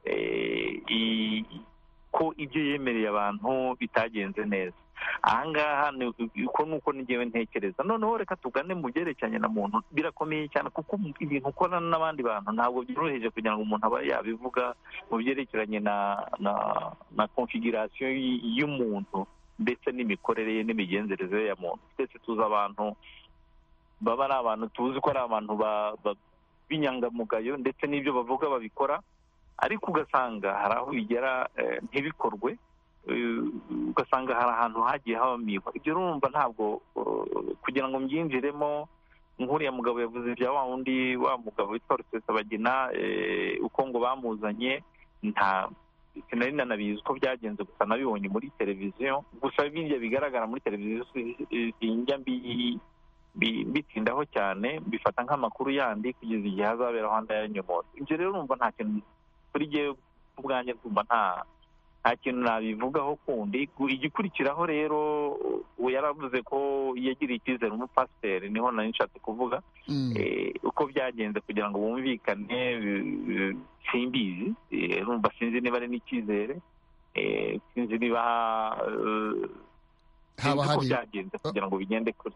[SPEAKER 4] ko ibyo yemereye abantu bitagenze neza. Ahangaha uko nuko ngewe ntekereza. Noneho reka tugane mu byerekeranye na muntu, birakomeye cyane kuko ibintu ukorana n'abandi bantu ntabwo byoroheje kugira ngo umuntu aba yabivuga mu byerekeranye na na na configuration y'umuntu ndetse n'imikorere ye n'imigenzereze ya muntu. Twese tuzi abantu baba ari abantu tuzi ko ari abantu b'inyangamugayo ndetse n'ibyo bavuga babikora, ariko ugasanga hari aho bigera ntibikorwe, ugasanga hari ahantu hagiye habamikwa. Ibyo urumva ntabwo kugira ngo mbyinjiremo, nk'uriya mugabo yavuze ibya wa wundi wa mugabo witwa Rusesabagina uko ngo bamuzanye, nta sinari nanabizi uko byagenze, gusa nabibonye muri televiziyo. Gusa ibyo bigaragara muri televiziyo sinjya bitindaho cyane, bifata nk'amakuru yandi kugeza igihe hazaberaho andi ayanyomora. Ibyo rero urumva nta kintu kuri jyewe ubwanjye ndumva nta nta kintu nabivugaho kundi. Igikurikiraho rero we yaravuze ko yagiriye icyizere umupasiteri, niho nari nshatse kuvuga uko byagenze kugira ngo bumvikane. Simbizi, urumva sinzi niba ari n'icyizere, sinzi niba
[SPEAKER 1] haba hari
[SPEAKER 4] byagenze kugira ngo bigende kure.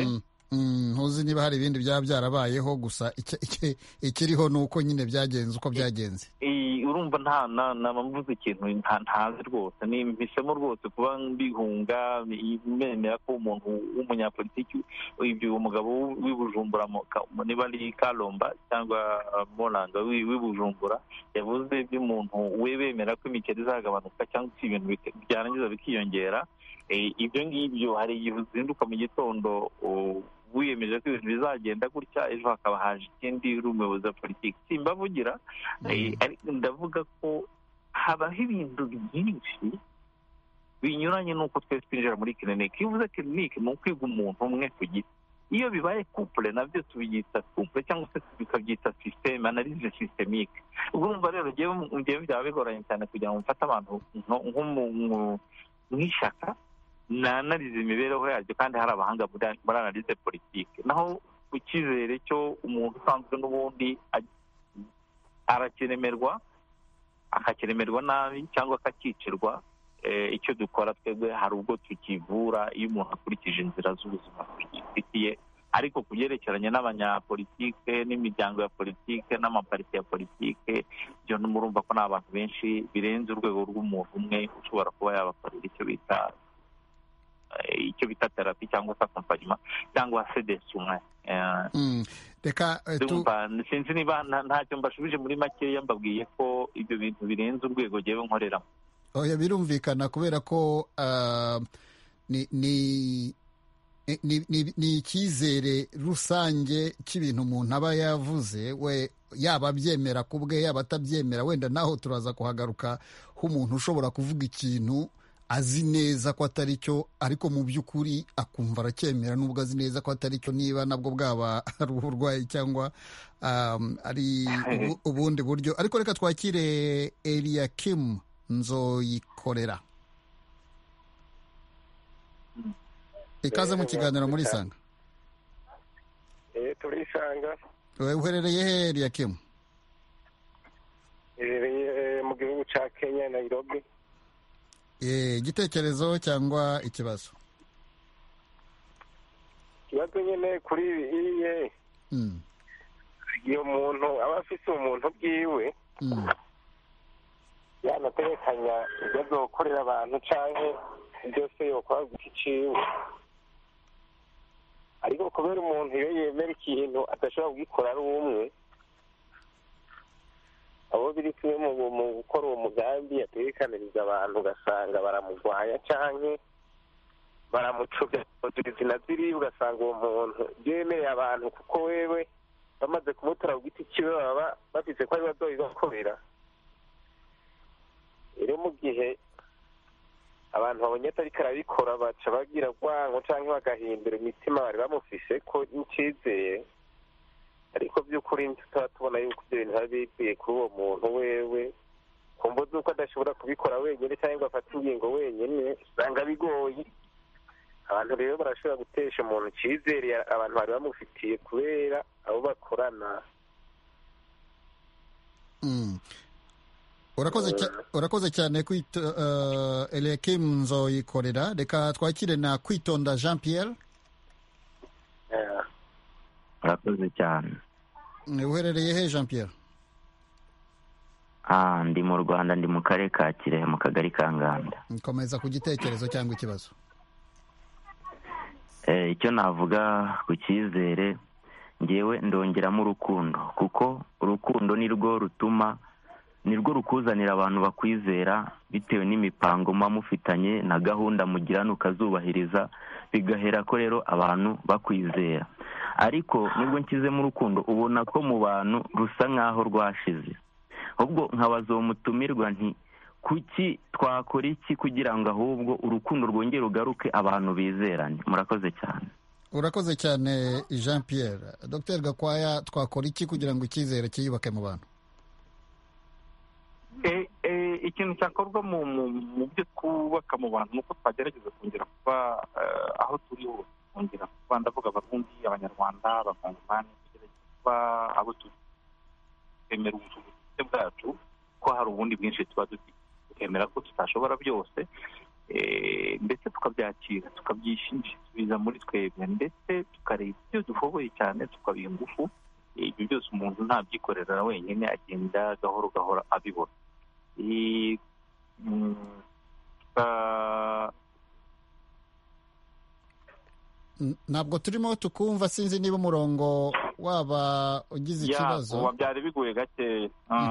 [SPEAKER 1] ntuzi niba hari ibindi byaba byarabayeho, gusa ikiriho ni uko nyine byagenze uko byagenze.
[SPEAKER 4] Urumva nta namavuze ikintu ntazi rwose, nimpisemo rwose kuba mbihunga, memera ko umuntu w'umunyapolitiki, ibyo umugabo w'i Bujumbura niba ari Kalomba cyangwa Moranga w'i Bujumbura yavuze by'umuntu we bemera ko imikeri izagabanuka cyangwa se ibintu byarangiza bikiyongera. Ibyo ngibyo hari igihe uzinduka mu gitondo wiyemeje ko ibintu bizagenda gutya, ejo hakaba haje ikindi uri umuyobozi wa politiki. Simbavugira, ndavuga ko habaho ibintu byinshi binyuranye n'uko twese twinjira muri kirinike. Iyo uvuze kirinike ni ukwiga umuntu umwe ku giti. Iyo bibaye couple nabyo tubyita couple cyangwa se tukabyita systeme, analyse systemique. Urumva rero ngewe byaba bigoranye cyane kugira ngo mfate abantu nk'ishyaka nanarize imibereho yaryo, kandi hari abahanga muri analize politike. Naho ku cyizere cyo umuntu usanzwe n'ubundi arakiremerwa, akakiremerwa nabi cyangwa akakicirwa, icyo dukora twebwe hari ubwo tukivura iyo umuntu akurikije inzira z'ubuzima twifitiye. Ariko ku byerekeranye n'abanyapolitike n'imiryango ya politike n'amapariti ya politike, byo murumva ko n'abantu benshi birenze urwego rw'umuntu umwe ushobora kuba yabakorera icyo bita icyo bita terapi cyangwa se akompanyuma cyangwa se desumwe.
[SPEAKER 1] Reka
[SPEAKER 4] sinzi niba ntacyo mbashubije muri makeya, mbabwiye ko ibyo bintu birenze urwego jyewe nkoreramo.
[SPEAKER 1] Oya, birumvikana kubera ko ni ni ni icyizere rusange cy'ibintu umuntu aba yavuze, we yaba abyemera ku bwe yaba atabyemera. Wenda naho turaza kuhagaruka h'umuntu ushobora kuvuga ikintu azi neza ko atari cyo, ariko mu by'ukuri akumva aracyemera nubwo azi neza ko atari cyo, niba nabwo bwaba ari uburwayi cyangwa ari ubundi buryo. Ariko reka twakire Eliakim Nzoyikorera. Ikaze mu kiganiro muri Sanga.
[SPEAKER 8] Eh, turisanga.
[SPEAKER 1] Wewe uherereye he Eliakim?
[SPEAKER 8] Eh, mu gihugu cya Kenya, Nairobi.
[SPEAKER 1] Eh, igitekerezo cyangwa ikibazo?
[SPEAKER 8] Ikibazo nyine kuri iye.
[SPEAKER 1] Mm.
[SPEAKER 8] Iyo muntu aba afite umuntu bwiwe.
[SPEAKER 1] Mm.
[SPEAKER 8] Yanaterekanya ibyo azokorera abantu canke byose yokora gukiciwe. ariko kubera umuntu iyo yemera ikintu adashobora kugikora ari umwe, abo biri kumwe mu gukora uwo mugambi yatekaniriza abantu ugasanga baramugwanya canke baramucubya izina ziri, ugasanga uwo muntu yemereye abantu kuko wewe bamaze kumutora ku giti kiwe baba bafise ko ari bazobibakorera. rero mu gihe abantu babonye atariko arabikora baca bagira rwango canke bagahindura imitima bari bamufise ko n'icizere, ariko by'ukuri tutaba tubona yuko ibyo bintu biba bikwiye kuri uwo muntu wewe, kumva z'uko adashobora kubikora wenyine cyangwa ngo afate ingingo wenyine usanga bigoye. Abantu rero barashobora gutesha umuntu icyizere abantu bari bamufitiye kubera abo bakorana.
[SPEAKER 1] urakoze cyane Eliakim Nzoyikorera. Reka twakire na Kwitonda Jean Pierre.
[SPEAKER 9] urakoze cyane.
[SPEAKER 1] uherereye he Jean Pierre?
[SPEAKER 9] ah ndi mu Rwanda, ndi mu karere ka Kirehe mu kagari ka Nganda.
[SPEAKER 1] Nkomeza ku gitekerezo cyangwa ikibazo.
[SPEAKER 9] eh icyo navuga ku cyizere, ngewe ndongeramo urukundo, kuko urukundo nirwo rutuma nirwo rukuzanira abantu bakwizera bitewe n'imipango muba mufitanye na gahunda mugirana ukazubahiriza, bigahera ko rero abantu bakwizera. Ariko nubwo nshyizemo urukundo ubona ko mu bantu rusa nk'aho rwashize. Ahubwo nkabaza uwo mutumirwa nti kuki twakora iki kugira ngo ahubwo urukundo rwongere rugaruke abantu bizerane? Murakoze cyane.
[SPEAKER 1] Urakoze cyane Jean Pierre. Dr Gakwaya, twakora iki kugira ngo icyizere kiyubake mu bantu?
[SPEAKER 4] ikintu cyakorwa mu byo twubaka mu bantu nuko twagerageza kongera kuba aho turi hose, kongera kuba ndavuga abarundi, abanyarwanda, abakongomani, kugerageza kuba abo twemera ubushobozi bwacu ko hari ubundi bwinshi tuba dufite, tukemera ko tutashobora byose, ndetse tukabyakira tukabyishingikiriza muri twebwe, ndetse tukareba ibyo dushoboye cyane tukabiha ingufu. Ibyo byose umuntu ntabyikorera wenyine, agenda gahoro gahoro abibona.
[SPEAKER 1] Ntabwo turimo tukumva, sinzi niba umurongo waba ugize ikibazo.
[SPEAKER 4] Ya, byari bigoye gake.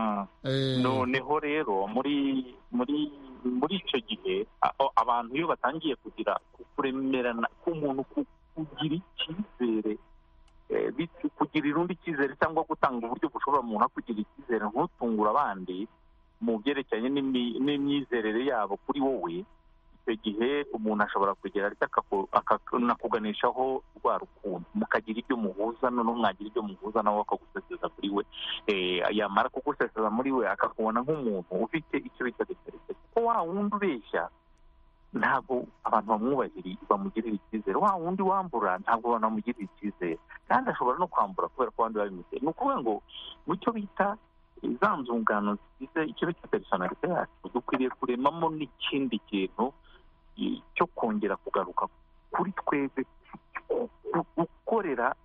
[SPEAKER 4] Noneho rero muri muri muri icyo gihe abantu iyo batangiye kugira kuremerana k'umuntu, kugira icyizere, kugira irundi cyizere cyangwa gutanga uburyo bushobora umuntu akugira icyizere ntutungura abandi mu byerekeranye n'imyizerere yabo kuri wowe, icyo gihe umuntu ashobora kugera akakuganishaho rwa rukundo, mukagira ibyo muhuza, noneho mwagira ibyo muhuza nawe akaguseseza kuri we, yamara kuguseseza muri we akakubona nk'umuntu ufite icyo bita deterite, kuko wa wundi ubeshya ntabwo abantu bamwubahiriye bamugirira icyizere, wa wundi wambura ntabwo abantu bamugirira icyizere, kandi ashobora no kwambura kubera ko abandi babimuteye. Ni ukuvuga ngo mu cyo bita za nzungano zigize icyo bita personalite yacu, dukwiriye kuremamo n'ikindi kintu cyo kongera kugaruka kuri twebwe, gukorera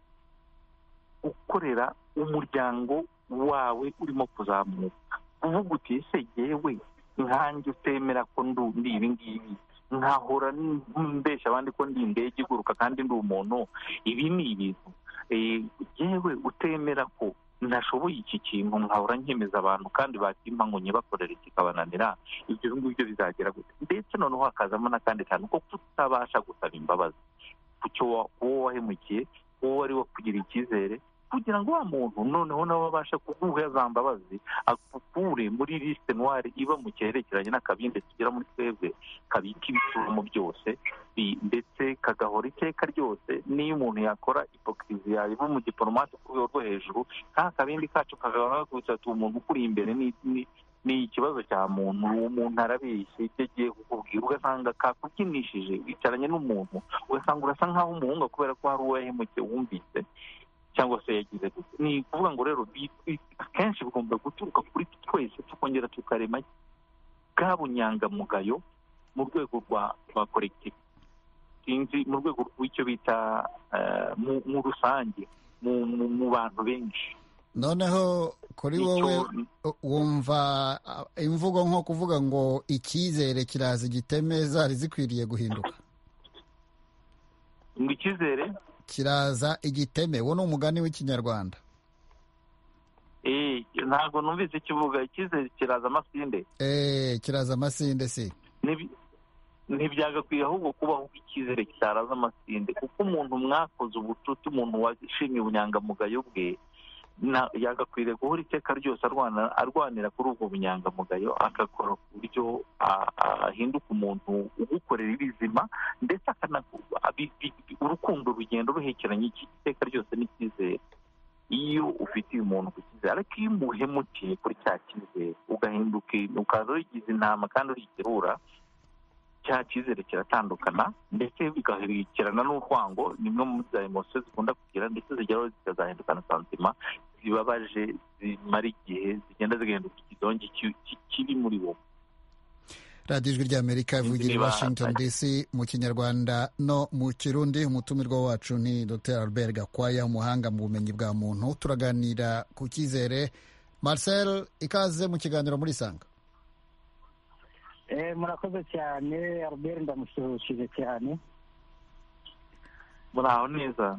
[SPEAKER 4] gukorera umuryango wawe urimo kuzamuka, uvuga uti ese yewe nkanjye utemera ko ndi ibi ngibi, nkahora mbesha abandi ko ndi indege iguruka kandi ndi umuntu, ibi ni ibintu yewe utemera ko nashoboye iki kintu, nkahora nkemeza abantu kandi bakimpa ngo nyibakorere kikabananira, ibyo ngibyo bizagera gute? Ndetse noneho hakazamo n'akandi kantu ko kutabasha gusaba imbabazi ku cyo wowe wahemukiye, wowe wari wakugira icyizere, kugira ngo wa muntu noneho nawe abasha kuguha za mbabazi, akukure muri liste noire iba mu cyerekeranye n'akabinde tugira muri twebwe kabika ibicuramo byose, ndetse kagahora iteka ryose. Niyo umuntu yakora hipokirizi yawe mu diplomate ku rwego rwo hejuru, nta kabindi kacu kagahora gutatu umuntu ukuri imbere ni ni ikibazo cya muntu, uwo muntu arabeshye ibyo agiye kukubwira, ugasanga kakubyinishije, wicaranye n'umuntu ugasanga urasa nk'aho umuhunga kubera ko hari uwo yahemukiye wumvise cyangwa se yagize gute. Ni kuvuga ngo rero akenshi bigomba guturuka kuri twese, tukongera tukarema bwa bunyangamugayo mu rwego rwa rwa collective, sinzi mu rwego rw'icyo bita mu rusange mu bantu benshi.
[SPEAKER 1] Noneho kuri wowe wumva imvugo nko kuvuga ngo icyizere kiraza giteme zari zikwiriye guhinduka?
[SPEAKER 4] Ngo icyizere
[SPEAKER 1] kiraza igiteme, wo ni umugani w'ikinyarwanda.
[SPEAKER 4] Eh, ntabwo numvise ikivuga icyizere kiraza amasinde.
[SPEAKER 1] Eh, kiraza amasinde si.
[SPEAKER 4] Ntibyagakwiye ahubwo kubaho icyizere kitaraza amasinde, kuko umuntu mwakoze ubucuti, umuntu washimye ubunyangamugayo bwe, yagakwiriye guhora iteka ryose arwanira kuri ubwo bunyangamugayo, agakora ku buryo ahinduka umuntu ugukorera ibizima, ndetse urukundo rugenda ruhekeranye iteka ryose n'icyizere. Iyo ufitiye umuntu ku cyizere, ariko iyo umuhemukiye kuri cya cyizere ugahinduka ukaza wigize intama kandi urikirura, cya cyizere kiratandukana ndetse bigaherekerana n'urwango. Nimwe mu za emosiyo zikunda kugira, ndetse zigeraho zikazahindukana santima zibabaje, zimara igihe, zigenda zigahinduka ikidongi kiri muri wowe.
[SPEAKER 1] radiyo ijwi ry'Amerika ivugira i Washington D C mu kinyarwanda no mu kirundi. Umutumirwa wacu ni Docteur Albert Gakwaya, umuhanga mu bumenyi bwa muntu. Turaganira ku cyizere. Marcel, ikaze mu kiganiro muri Sanga.
[SPEAKER 7] Eh, murakoze cyane Albert, ndamusuhuje cyane.
[SPEAKER 4] Muraho neza.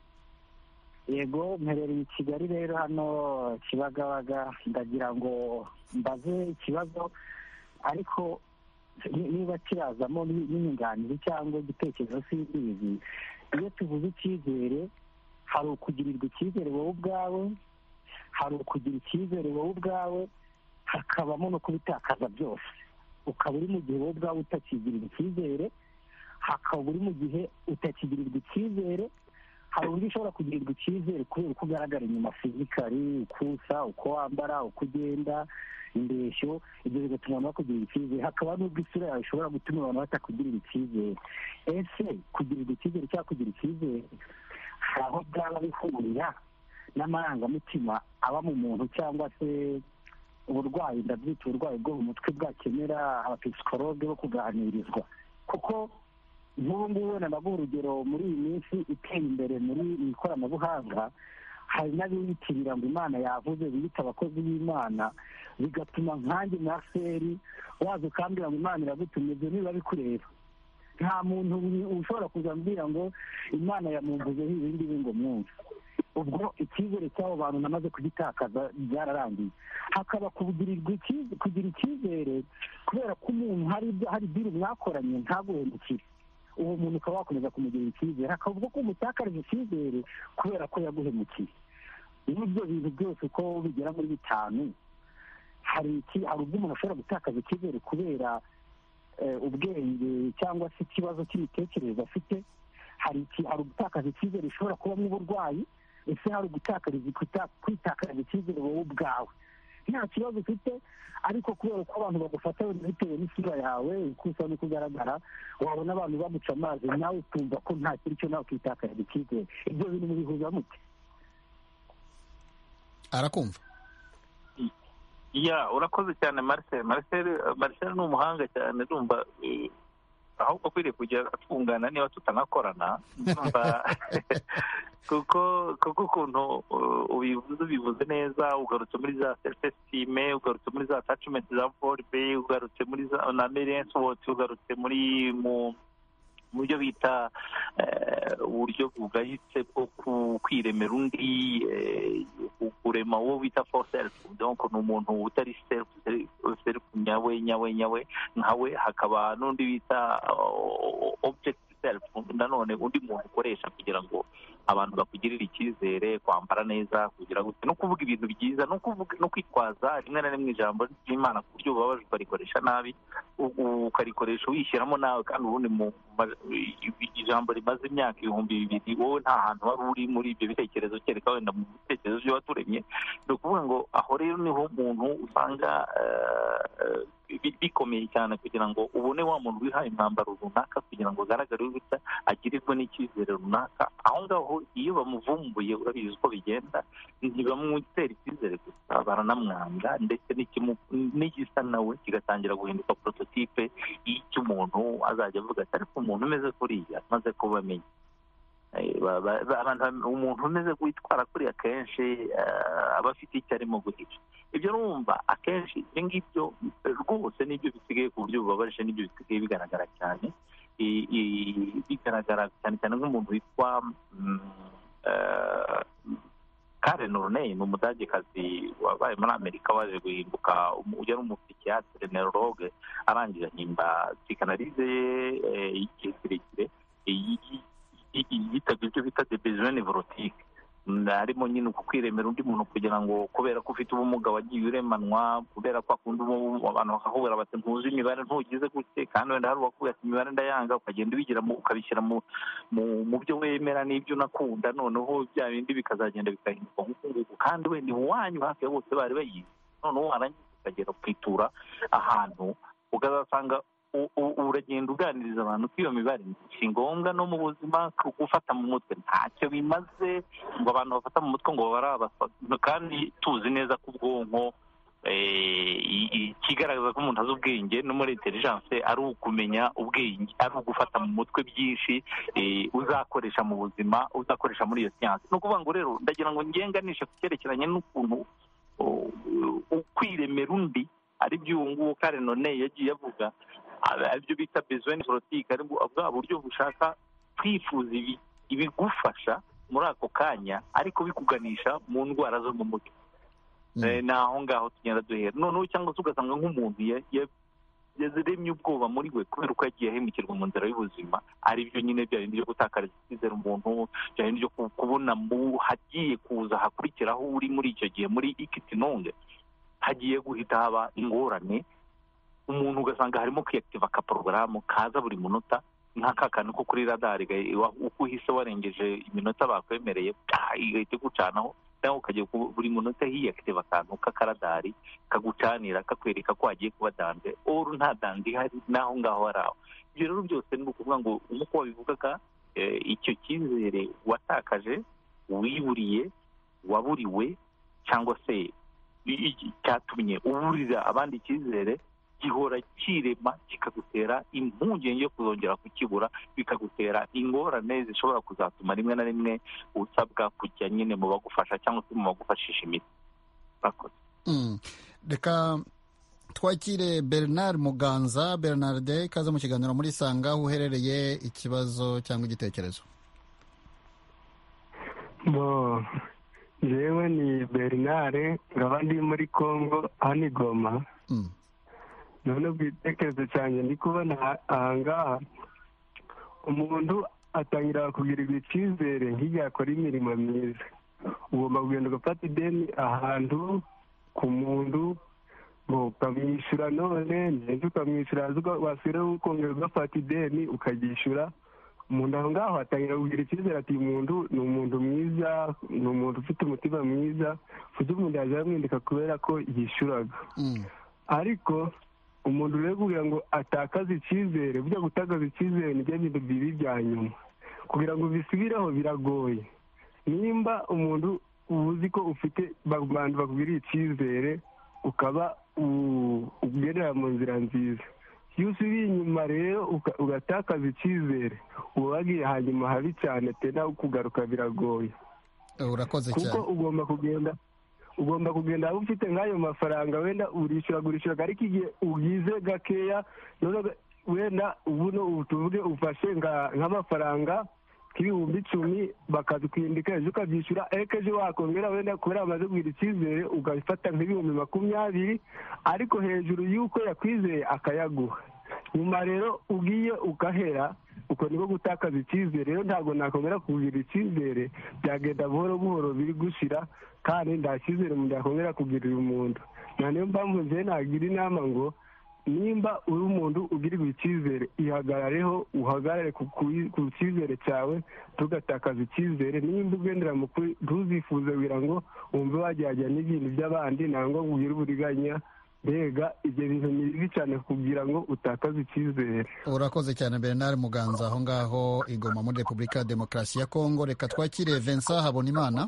[SPEAKER 7] Yego, mperereye i Kigali rero hano Kibagabaga, ndagira ngo mbaze ikibazo, ariko niba kirazamo n'inyunganizi cyangwa igitekerezo simbizi. Iyo tuvuze icyizere, hari ukugirirwa icyizere wowe ubwawe, hari ukugira icyizere wowe ubwawe, hakabamo no kubitakaza byose. Ukaba uri mu gihe wowe ubwawe utakigirira icyizere, hakaba uri mu gihe utakigirirwa icyizere. Hari uburyo ushobora kugirirwa icyizere kubera uko ugaragara inyuma fizikari, uko usa, uko wambara, uko ugenda, indeshyo, ibyo bigatuma abantu bakugirira icyizere. Hakaba n'ubwo isura yawe ishobora gutuma abantu batakugirira icyizere. Ese kugirirwa icyizere cyangwa kugira icyizere hari aho byaba bihurira n'amarangamutima aba mu muntu, cyangwa se uburwayi, ndabyita uburwayi bwo mu mutwe, bwakenera abapsikologe bo kuganirizwa? Kuko nk'ubu ngubu wenda naguha urugero, muri iyi minsi iteye imbere muri ikoranabuhanga, hari n'abiyitirira ngo Imana yavuze, biyita abakozi b'Imana, bigatuma nkanjye na Feri waza ukambwira ngo Imana iragutumye, ibyo niba bikureba. Nta muntu ushobora kuzambwira ngo Imana yamumvuzeho ibindi ngo mwumve. Ubwo icyizere cy'abo bantu namaze kugitakaza, byararangiye. Hakaba kugirirwa kugira icyizere kubera ko umuntu hari biri mwakoranye ntaguhemukire, uwo muntu ukaba wakomeza kumugirira icyizere. Hakavuga ko umutakarije icyizere kubera ko yaguhemukiye. N'ibyo bintu byose uko bigera muri bitanu, hari iki hari ubwo umuntu ashobora gutakaza icyizere kubera ubwenge cyangwa se ikibazo cy'imitekerereze afite. Hari iki hari gutakaza icyizere ishobora kubamo uburwayi. Ese hari gutakariza kwitakariza icyizere wowe ubwawe, nta kibazo ufite, ariko kubera ko abantu bagufata bitewe n'isura yawe, uko usa n'uko ugaragara, wabona abantu bamuca amazi, nawe utumva ko nta kiri cyo nawe ukitakariza icyizere. Ibyo bintu mubihuza mute?
[SPEAKER 1] Arakumva?
[SPEAKER 4] Ya, urakoze cyane Marcel. Marcel Marcel ni umuhanga cyane, ndumva ahubwo akwiriye kujya atungana niba tutanakorana, kuko kuko ukuntu ubivuze ubivuze neza. Ugarutse muri za self esteem, ugarutse muri za attachment za volbe, ugarutse muri za namerence what, ugarutse muri mu buryo bita uburyo bugahitse bwo kwiremera undi, kurema uwo bita for self. Donc ni umuntu utari self self nyawe nyawe nyawe nkawe. Hakaba n'undi bita object self, nanone undi muntu ukoresha kugira ngo abantu bakugirira icyizere, kwambara neza, kugira gute, no kuvuga ibintu byiza, no kuvuga no kwitwaza rimwe na rimwe ijambo ry'Imana ku buryo ubabaje ukarikoresha nabi, ukarikoresha wishyiramo nawe, kandi ubundi mu ijambo rimaze imyaka ibihumbi bibiri wowe nta hantu wari uri muri ibyo bitekerezo, kereka wenda mu bitekerezo byo waturemye. Ni ukuvuga ngo aho rero niho umuntu usanga bikomeye cyane kugira ngo ubone wa muntu wihaye umwambaro runaka kugira ngo agaragare gutya, agirirwe n'icyizere runaka. Aho ngaho iyo bamuvumbuye, urabizi uko bigenda, ntibamwitera icyizere gusa, baranamwanga, ndetse n'igisa nawe kigatangira guhinduka prototype y'umuntu azajya avuga ati ariko umuntu umeze kuriya maze kubamenya. Umuntu umeze witwara kuriya kenshi aba afite icyo arimo guhisha. Ibyo numva akenshi ibyo ngibyo rwose nibyo bisigaye ku buryo bubabaje, nibyo bisigaye bigaragara cyane. bigaragara cyane cyane nk'umuntu witwa Karen Orney, ni umudagekazi wabaye muri Amerika waje guhinduka ujya ari umupsikiatre neurologue, arangije ahimba psychanalyse y'igihe kirekire yitaga ibyo bita des besoins névrotiques, harimo nyine uku kwiremera undi muntu kugira ngo kubera ko ufite ubumuga wagiye uremanwa, kubera ko akunda abantu bakakubwira bati ntuzi imibare ntugize gute, kandi wenda hari uwakubwira ati imibare ndayanga, ukagenda ubigira ukabishyira mu mu byo wemera n'ibyo unakunda, noneho bya bindi bikazagenda bikahinduka nk'uku nguku, kandi wenda iwanyu hafi ya bose bari bayizi, noneho warangiza ukagera kwitura ahantu ukazasanga uragenda uganiriza abantu ko iyo mibare si ngombwa no mu buzima, gufata mu mutwe ntacyo bimaze, ngo abantu bafata mu mutwe ngo bari abaswa, kandi tuzi neza ko ubwonko ikigaragaza ko umuntu azi ubwenge no muri intelligence ari ukumenya ubwenge, ari ugufata mu mutwe byinshi uzakoresha mu buzima, uzakoresha muri iyo siyansi. Ni ukuvuga ngo rero ndagira ngo ngenganishe ku cyerekeranye n'ukuntu ukwiremera undi ari byo uwo nguwo Karen Orney yagiye avuga, ibyo bita besoins névrotiques, ari bwa buryo bushaka kwifuza ibigufasha muri ako kanya ariko bikuganisha mu ndwara zo mu mutwe. Ni aho ngaho tugenda duhera noneho, cyangwa se ugasanga nk'umuntu yaziremye ubwoba muri we kubera uko yagiye ahemukirwa mu nzira y'ubuzima, ari byo nyine bya bindi byo gutakariza icyizere umuntu, bya bindi byo kubona hagiye kuza hakurikiraho uri muri icyo gihe muri ikitinonge hagiye guhita haba ingorane, umuntu ugasanga harimo kwiyakitiva akaporogaramu kaza buri munota, nk'aka kantu ko kuri radari uko uhise warengeje iminota bakwemereye igahita igucanaho, cyangwa ukajya buri munota hiyakitiva akantu k'akaradari kagucanira kakwereka ko hagiye kuba dande, oru nta dande ihari, n'aho ngaho hari aho. Ibyo rero byose ni ukuvuga ngo nk'uko wabivugaga, icyo cyizere watakaje, wiburiye, waburiwe, cyangwa se cyatumye uburira abandi icyizere, gihora kirema kikagutera impungenge yo kuzongera kukibura, bikagutera ingorane zishobora kuzatuma rimwe na rimwe usabwa kujya nyine mu bagufasha cyangwa se mu bagufashisha imiti.
[SPEAKER 1] Reka twakire Bernard Muganza. Bernard, ikaze mu kiganiro muri Sanga, aho uherereye, ikibazo cyangwa igitekerezo?
[SPEAKER 5] Bo jewe ni Bernard, nkaba ndi muri Congo, hano i Goma. None bwitekerezo cyane ndi kubona ahangaha umuntu atangira kugirirwa icyizere nk'igihe akora imirimo myiza, ugomba kugenda ugafata ideni ahantu ku muntu ukamwishyura, none neza ukamwishyura, wasubira ukongera ugafata ideni ukaryishyura. Umuntu aho ngaho atangira kugira icyizere ati uyu muntu ni umuntu mwiza, ni umuntu ufite umutima mwiza, kuko umuntu yaje amwindika kubera ko yishyuraga. Ariko umuntu rero kugira ngo atakaze icyizere, burya gutakaza icyizere ni byo bintu bibi bya nyuma, kugira ngo bisubireho biragoye. Nimba umuntu uzi ko ufite abantu bakubwiriye icyizere, ukaba ugendera mu nzira nziza, iyo usubiye inyuma rero ugatakaza icyizere, uba wagiye hanyuma habi cyane, tena kugaruka biragoye.
[SPEAKER 1] Urakoze cyane.
[SPEAKER 5] Kuko ugomba kugenda ugomba kugenda aho ufite nk'ayo mafaranga, wenda urishyura gurishyura, ariko igihe ugize gakeya, wenda ubu tuvuge ufashe nk'amafaranga nk'ibihumbi icumi bakabikwindika, ejo ukabyishyura, ariko ejo wakongera wenda kubera amaze kugira icyizere ugafata nk'ibihumbi makumyabiri, ariko hejuru y'uko yakwizeye akayaguha. Nyuma rero ugiye ukahera, uko niko gutakaza icyizere. Rero ntabwo nakongera kugira icyizere, byagenda buhoro buhoro biri gushira, kandi nta cyizere umuntu yakongera kugirira umuntu. Niyo mpamvu njyewe nagira inama ngo nimba uri umuntu ugirirwa icyizere, ihagarareho, uhagarare ku cyizere cyawe, tugatakaza icyizere. Nimba ugendera mu kuri, ntuzifuze kugira ngo wumve wajyajya n'ibintu by'abandi, nangwa ngo ugire uburiganya. Mbega ibyo bintu ni bibi cyane kugira ngo utakaze icyizere.
[SPEAKER 1] Urakoze cyane Bernard Muganza, aho ngaho i Goma muri Repubulika ya Demokarasi ya Kongo. Reka twakire Vincent Habonimana.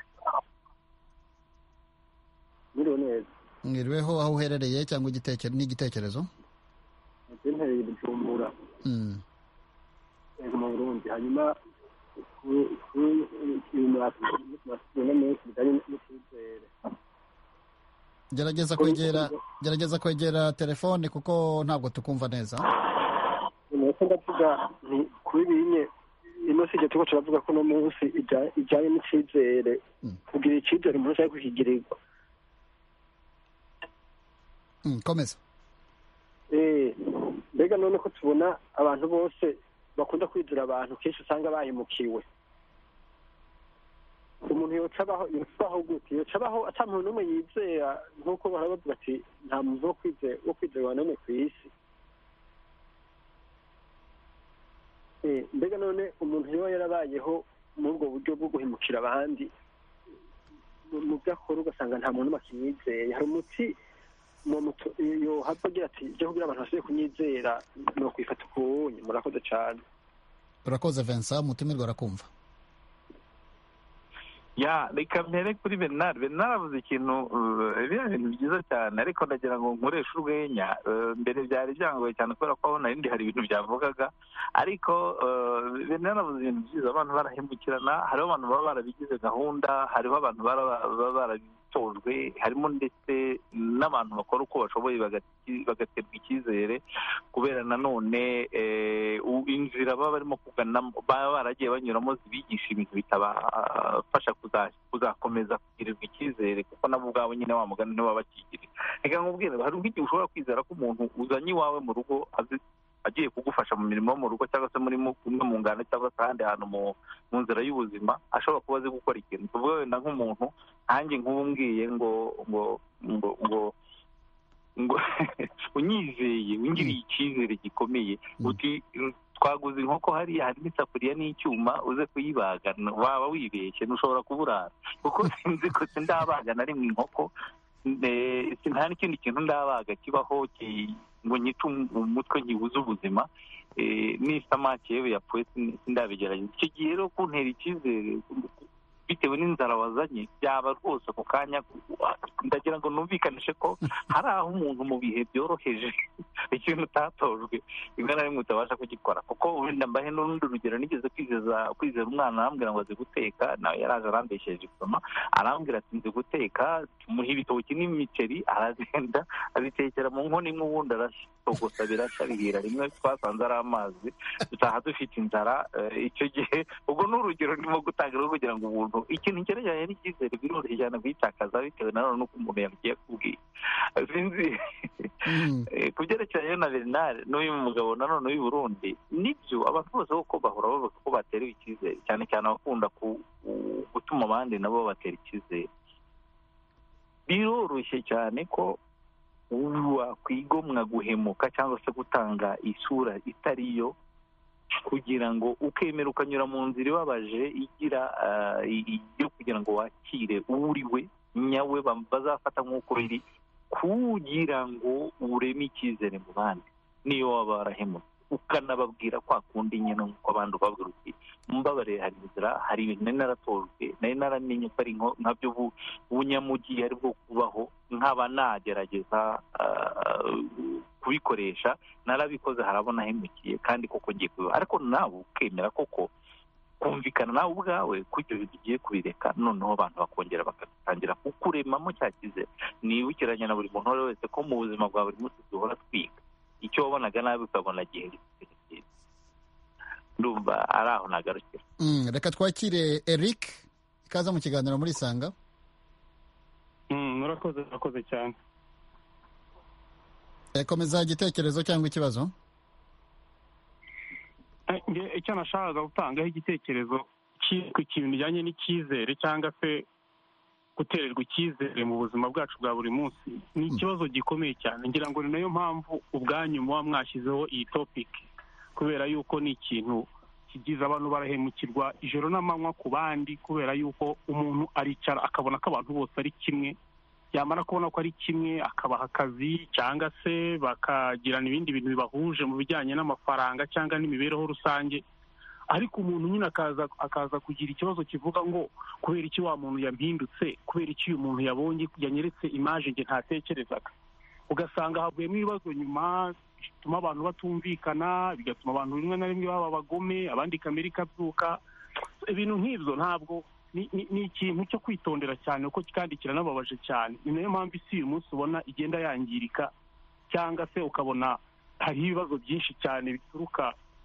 [SPEAKER 1] Mwiriweho, aho uherereye cyangwa igitekerezo n'igitekerezo?
[SPEAKER 10] Ntereye Bujumbura. Mm. Ego mu Burundi, hanyuma ku ku
[SPEAKER 1] gerageza kwegera gerageza kwegera telefone kuko ntabwo tukumva neza.
[SPEAKER 10] ndiko ndavuga ni kuri binye ino sije tuko turavuga ko no munsi ijanye n'icizere kugira icizere umuntu ashaka kukigirirwa.
[SPEAKER 1] Mm, komeza.
[SPEAKER 10] Eh, mbega none ko tubona abantu bose bakunda kwizera abantu kenshi usanga bahemukiwe. Umuntu yocabaho yocabaho gute yocabaho ata muntu n'umwe yizera nk'uko barabavuga ati nta muntu wo kwizera wo kwizera n'umwe ku isi. Eh, mbega none umuntu yoba yarabayeho muri ubwo buryo bwo guhemukira abandi mu byakora ugasanga nta muntu bakimwizeye. Hari umuti mu muto yo hapfa agira ati byo kugira abantu basuye kunyizera no kwifata ukunye. Murakoze cyane.
[SPEAKER 1] Urakoze Vincent, mutumirwa arakumva.
[SPEAKER 4] ya reka mpere kuri Bernard. Bernard avuze ikintu biriya bintu byiza cyane, ariko ndagira ngo nkoreshe urwenya. Mbere byari byangoye cyane kubera ko abona ibindi hari ibintu byavugaga, ariko Bernard avuze ibintu byiza. Abantu barahemukirana, hariho abantu baba barabigize gahunda, hariho abantu baba barabitojwe, harimo ndetse n'abantu bakora uko bashoboye bagaterwa icyizere kubera nanone inzira baba barimo kugana baba baragiye banyuramo zibigisha ibintu bitabafasha kuzakomeza kugirirwa icyizere, kuko nabo ubwabo nyine wa mugani ntibaba bakigirira. Reka nkubwire, hari nk'igihe ushobora kwizera ko umuntu uzanye iwawe mu rugo agiye kugufasha mu mirimo yo mu rugo cyangwa se muri kumwe mu ngano cyangwa se ahandi hantu mu nzira y'ubuzima, ashobora kuba azi gukora ikintu. tuvuge wenda nk'umuntu nanjye nk'ubu mbwiye ngo ngo ngo ngo ngo unyizeye wingiriye icyizere gikomeye uti twaguze inkoko hariya harimo isafuriya n'icyuma uze kuyibaga, waba wibeshye ntushobora kuburara, kuko sinzi ko sindabaga na rimwe inkoko, nta n'ikindi kintu ndabaga kibaho ngo nyice umutwe nkibuze ubuzima, n'isamake yewe yapfuye sindabigerageza. Icyo gihe rero kuntera icyizere bitewe n'inzara wazanye byaba rwose ako kanya ndagira ngo numvikanishe ko hari aho umuntu mu bihe byoroheje ikintu utatojwe rimwe na rimwe utabasha kugikora. Kuko wenda mbahe n'urundi rugero, nigeze kwizeza kwizera umwana arambwira ngo azi guteka, nawe yaraje arambesheje isomo arambwira ati nzi guteka, tumuha ibitoki n'imiceri aragenda abitekera mu nkono imwe, ubundi aratogosa birashya bihira rimwe, twasanze ari amazi, dutaha dufite inzara. Icyo gihe ubwo ni urugero ndimo gutanga rwo kugira ngo umuntu ikintu cyerekeranye n'icyizere biroroshye cyane kuyitakaza bitewe na none n'uko umuntu yagiye kubwira. Sinzi ku byerekeranye na Bernard n'uyu mugabo nanone w'i Burundi, nibyo abantu bose uko bahora bavuga ko baterewe icyizere, cyane cyane abakunda gutuma abandi nabo batera icyizere. Biroroshye cyane ko wakwigomwa guhemuka cyangwa se gutanga isura itariyo kugira ngo ukemera ukanyura mu nzira ibabaje igira yo kugira ngo wakire uri we nyawe bazafata nk'uko biri, kugira ngo ureme icyizere mu bandi. Niyo waba warahemutse ukanababwira kwa kundi nyine nk'uko abandi ubabwira uti mbabarire, hari inzira, hari ibintu nari naratojwe, nari naramenye ko ari nkabyo bunyamugi ari bwo kubaho, nkaba nagerageza kubikoresha, narabikoze harabona hemukiye kandi koko ngiye kubiba. Ariko nawe ukemera koko kumvikana nawe ubwawe ko ibyo bintu ugiye kubireka, noneho abantu bakongera bagatangira kukuremamo cya cyizere. Nibukiranye na buri muntu uwo wese ko mu buzima bwa buri munsi duhora twiga, icyo wabonaga nabi ukabona gihe gifite. Ndumva ari aho nagarukira.
[SPEAKER 1] Reka twakire Eric, ikaza mu kiganiro muri Sanga.
[SPEAKER 11] Murakoze murakoze cyane.
[SPEAKER 1] Komeza igitekerezo cyangwa ikibazo.
[SPEAKER 11] Icyo nashakaga gutangaho igitekerezo ku kintu bijyanye n'icyizere cyangwa se gutererwa icyizere mu buzima bwacu bwa buri munsi ni ikibazo gikomeye cyane. Ngira ngo ni nayo mpamvu ubwanyu muba mwashyizeho iyi topic, kubera yuko ni ikintu kigize abantu barahemukirwa ijoro n'amanywa ku bandi, kubera yuko umuntu aricara akabona ko abantu bose ari kimwe, yamara kubona ko ari kimwe akabaha akazi cyangwa se bakagirana ibindi bintu bibahuje mu bijyanye n'amafaranga cyangwa n'imibereho rusange. Ariko umuntu nyine akaza akaza kugira ikibazo kivuga ngo kubera iki wa muntu yampindutse, kubera iki uyu muntu yabonye yanyeretse image nge ntatekerezaga. Ugasanga havuyemo ibibazo nyuma bituma abantu batumvikana, bigatuma abantu rimwe na rimwe baba abagome, abandi kamere ikabyuka. Ibintu nk'ibyo ntabwo ni ikintu cyo kwitondera cyane, kuko kandi kiranababaje cyane. Ni nayo mpamvu isi uyu munsi ubona igenda yangirika, cyangwa se ukabona hari ibibazo byinshi cyane bituruka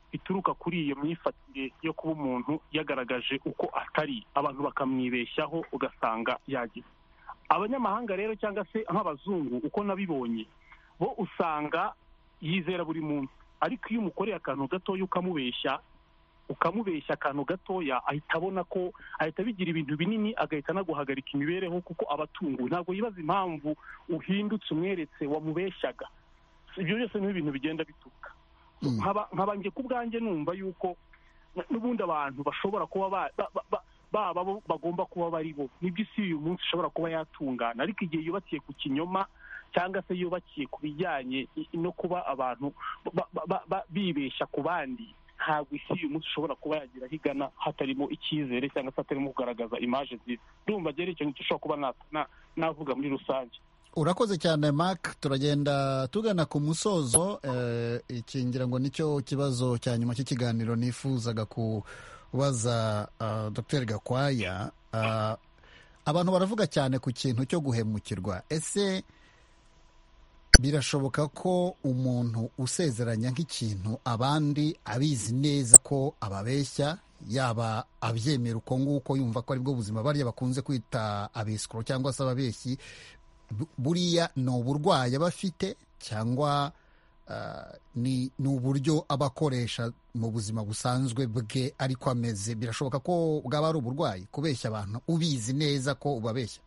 [SPEAKER 11] bituruka kuri iyo myifatire yo kuba umuntu yagaragaje uko atari, abantu bakamwibeshyaho ugasanga yagize. Abanyamahanga rero cyangwa se nk'abazungu uko nabibonye, bo usanga yizera buri muntu, ariko iyo umukoreye akantu gatoya ukamubeshya ukamubeshya akantu gatoya ahita abona ko ahita bigira ibintu binini, agahita anaguhagarika imibereho kuko abatunguwe, ntabwo yibaza impamvu uhindutse umweretse wamubeshyaga. Ibyo byose ni ibintu bigenda bituruka. nkaba njye ku bwanjye numva yuko n'ubundi abantu bashobora kuba baba bagomba kuba bari bo, nibyo isi uyu munsi ishobora kuba yatungana, ariko igihe yubakiye ku kinyoma cyangwa se yubakiye ku bijyanye no kuba abantu bibeshya ku bandi, ntabwo isi uyu munsi ishobora kuba yagira aho igana hatarimo icyizere cyangwa se hatarimo kugaragaza imaje nziza. Ndumva agera ikintu gishobora kuba navuga muri rusange.
[SPEAKER 1] Urakoze cyane Mark, turagenda tugana ku musozo. Iki ngira ngo nicyo kibazo cya nyuma cy'ikiganiro nifuzaga kubaza Dr Gakwaya. Abantu baravuga cyane ku kintu cyo guhemukirwa. Ese birashoboka ko umuntu usezeranya nk'ikintu abandi abizi neza ko ababeshya, yaba abyemera uko nguko yumva ko aribwo buzima barya bakunze kwita abisikoro cyangwa se ababeshyi, buriya ni uburwayi aba afite cyangwa ni uburyo aba akoresha mu buzima busanzwe bwe ariko ameze? Birashoboka ko bwaba ari uburwayi kubeshya abantu ubizi neza ko ubabeshya.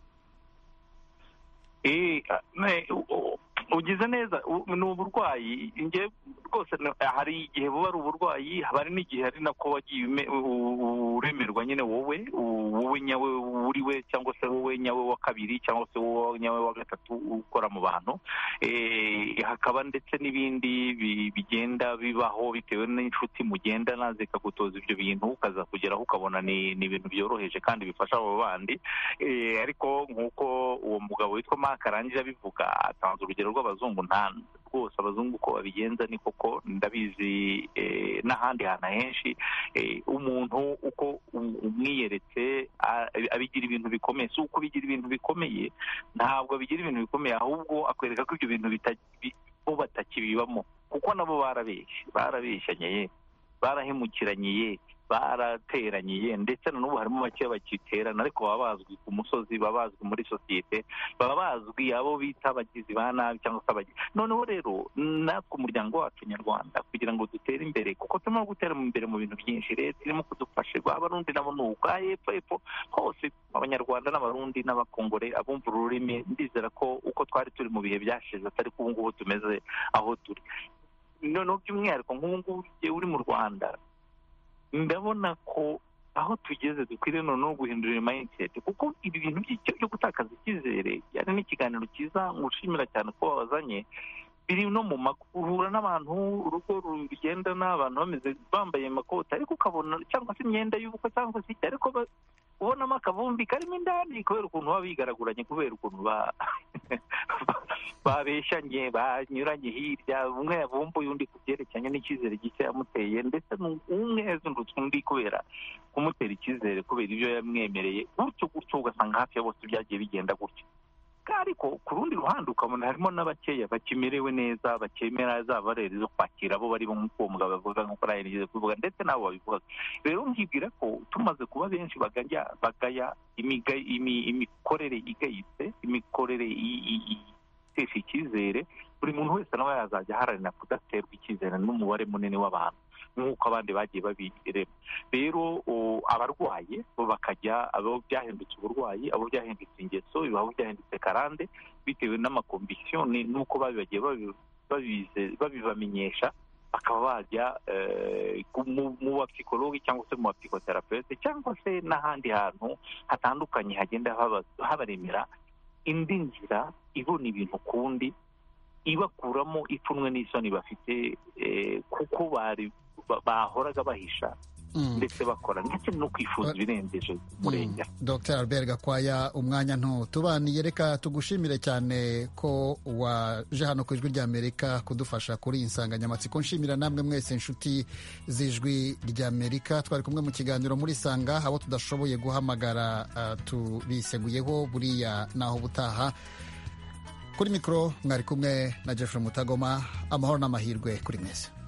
[SPEAKER 4] ugize neza ni uburwayi. Nge rwose hari igihe buba ari uburwayi, hari n'igihe hari nako wagiye uremerwa nyine wowe wowe nyawe uri we, cyangwa se wowe nyawe wa kabiri, cyangwa se wowe nyawe wa gatatu ukora mu bantu. Hakaba ndetse n'ibindi bigenda bibaho bitewe n'inshuti mugendana zikagutoza ibyo bintu, ukaza kugeraho ukabona ni ibintu byoroheje kandi bifasha abo bandi. Ariko nk'uko uwo mugabo witwa Mark arangije abivuga, atanze urugero rw'abazungu. Nta rwose abazungu ko babigenza ni koko ndabizi, n'ahandi hantu henshi umuntu uko umwiyeretse abigira ibintu bikomeye. Si uko bigira ibintu bikomeye, ntabwo bigira ibintu bikomeye, ahubwo akwereka ko ibyo bintu bo batakibibamo, kuko nabo barabeshye barabeshyanye, barahemukiranye, barateranye, ndetse na n'ubu harimo bake bakiterana, ariko baba bazwi ku musozi, baba bazwi muri sosiyete, baba bazwi abo bita abagizi ba nabi cyangwa se abagizi. Noneho rero natwe umuryango wacu nyarwanda kugira ngo dutere imbere, kuko turimo gutera imbere mu bintu byinshi, leta irimo kudufasha, abarundi nabo ni uko hepfo hepfo hose, abanyarwanda n'abarundi n'abakongore abumva ururimi, ndizera ko uko twari turi mu bihe byashize atari ko ubu ngubu tumeze aho turi. Noneho by'umwihariko nk'ubu ngubu uri mu Rwanda, ndabona ko aho tugeze dukwiriye noneho guhindura mindset, kuko ibi bintu byo gutakaza icyizere, yari n'ikiganiro cyiza ngushimira cyane ko babazanye, biri no mu makuhura n'abantu, urugo rugendana abantu bameze bambaye amakoti, ariko ukabona cyangwa se imyenda y'ubukwe cyangwa se iki, ariko ubonamo akavumbi karimo indani kubera ukuntu baba bigaraguranye, kubera ukuntu babeshanye, banyuranye hirya, umwe yavumbuye undi ku byerekeranye n'icyizere gike yamuteye, ndetse umwe yazundutse undi kubera kumutera icyizere kubera ibyo yamwemereye, gutyo gutyo ugasanga hafi ya bose byagiye bigenda gutyo. Ariko ku rundi ruhande ukabona harimo n'abakeya bakimerewe neza, bakemera za bareri zo kwakira abo bari nk'uko uwo mugabo avuga, nk'uko nawe nigeze kubivuga, ndetse nabo babivuga. Rero nkibwira ko tumaze kuba benshi bagaya bagaya imikorere igayitse, imikorere itesha icyizere, buri muntu wese nawe yazajya aharanira kudaterwa icyizere n'umubare munini w'abantu nk'uko abandi bagiye babirema. Rero abarwaye bo bakajya, abo byahindutse uburwayi, abo byahindutse ingeso, abo byahindutse karande, bitewe n'amakombisiyoni n'uko bagiye babibamenyesha, bakaba bajya mu bapsikologi cyangwa se mu bapsikoterapeute cyangwa se n'ahandi hantu hatandukanye hagenda habaremera indi nzira ibona ibintu kundi, ibakuramo ipfunwe n'isoni bafite, kuko bari bahoraga bahisha ndetse bakora ndetse no kwifuza ibirengeje murengera.
[SPEAKER 1] Dr Albert Gakwaya, umwanya ntutubaniye, reka tugushimire cyane ko waje hano ku Ijwi ry'Amerika kudufasha kuri iyi nsanganyamatsiko. Nshimira namwe mwese inshuti z'Ijwi ry'Amerika, twari kumwe mu kiganiro muri Sanga. Abo tudashoboye guhamagara uh, tubiseguyeho, buriya naho butaha. Kuri mikoro mwari kumwe na Jeffrey Mutagoma. Amahoro n'amahirwe kuri mwese.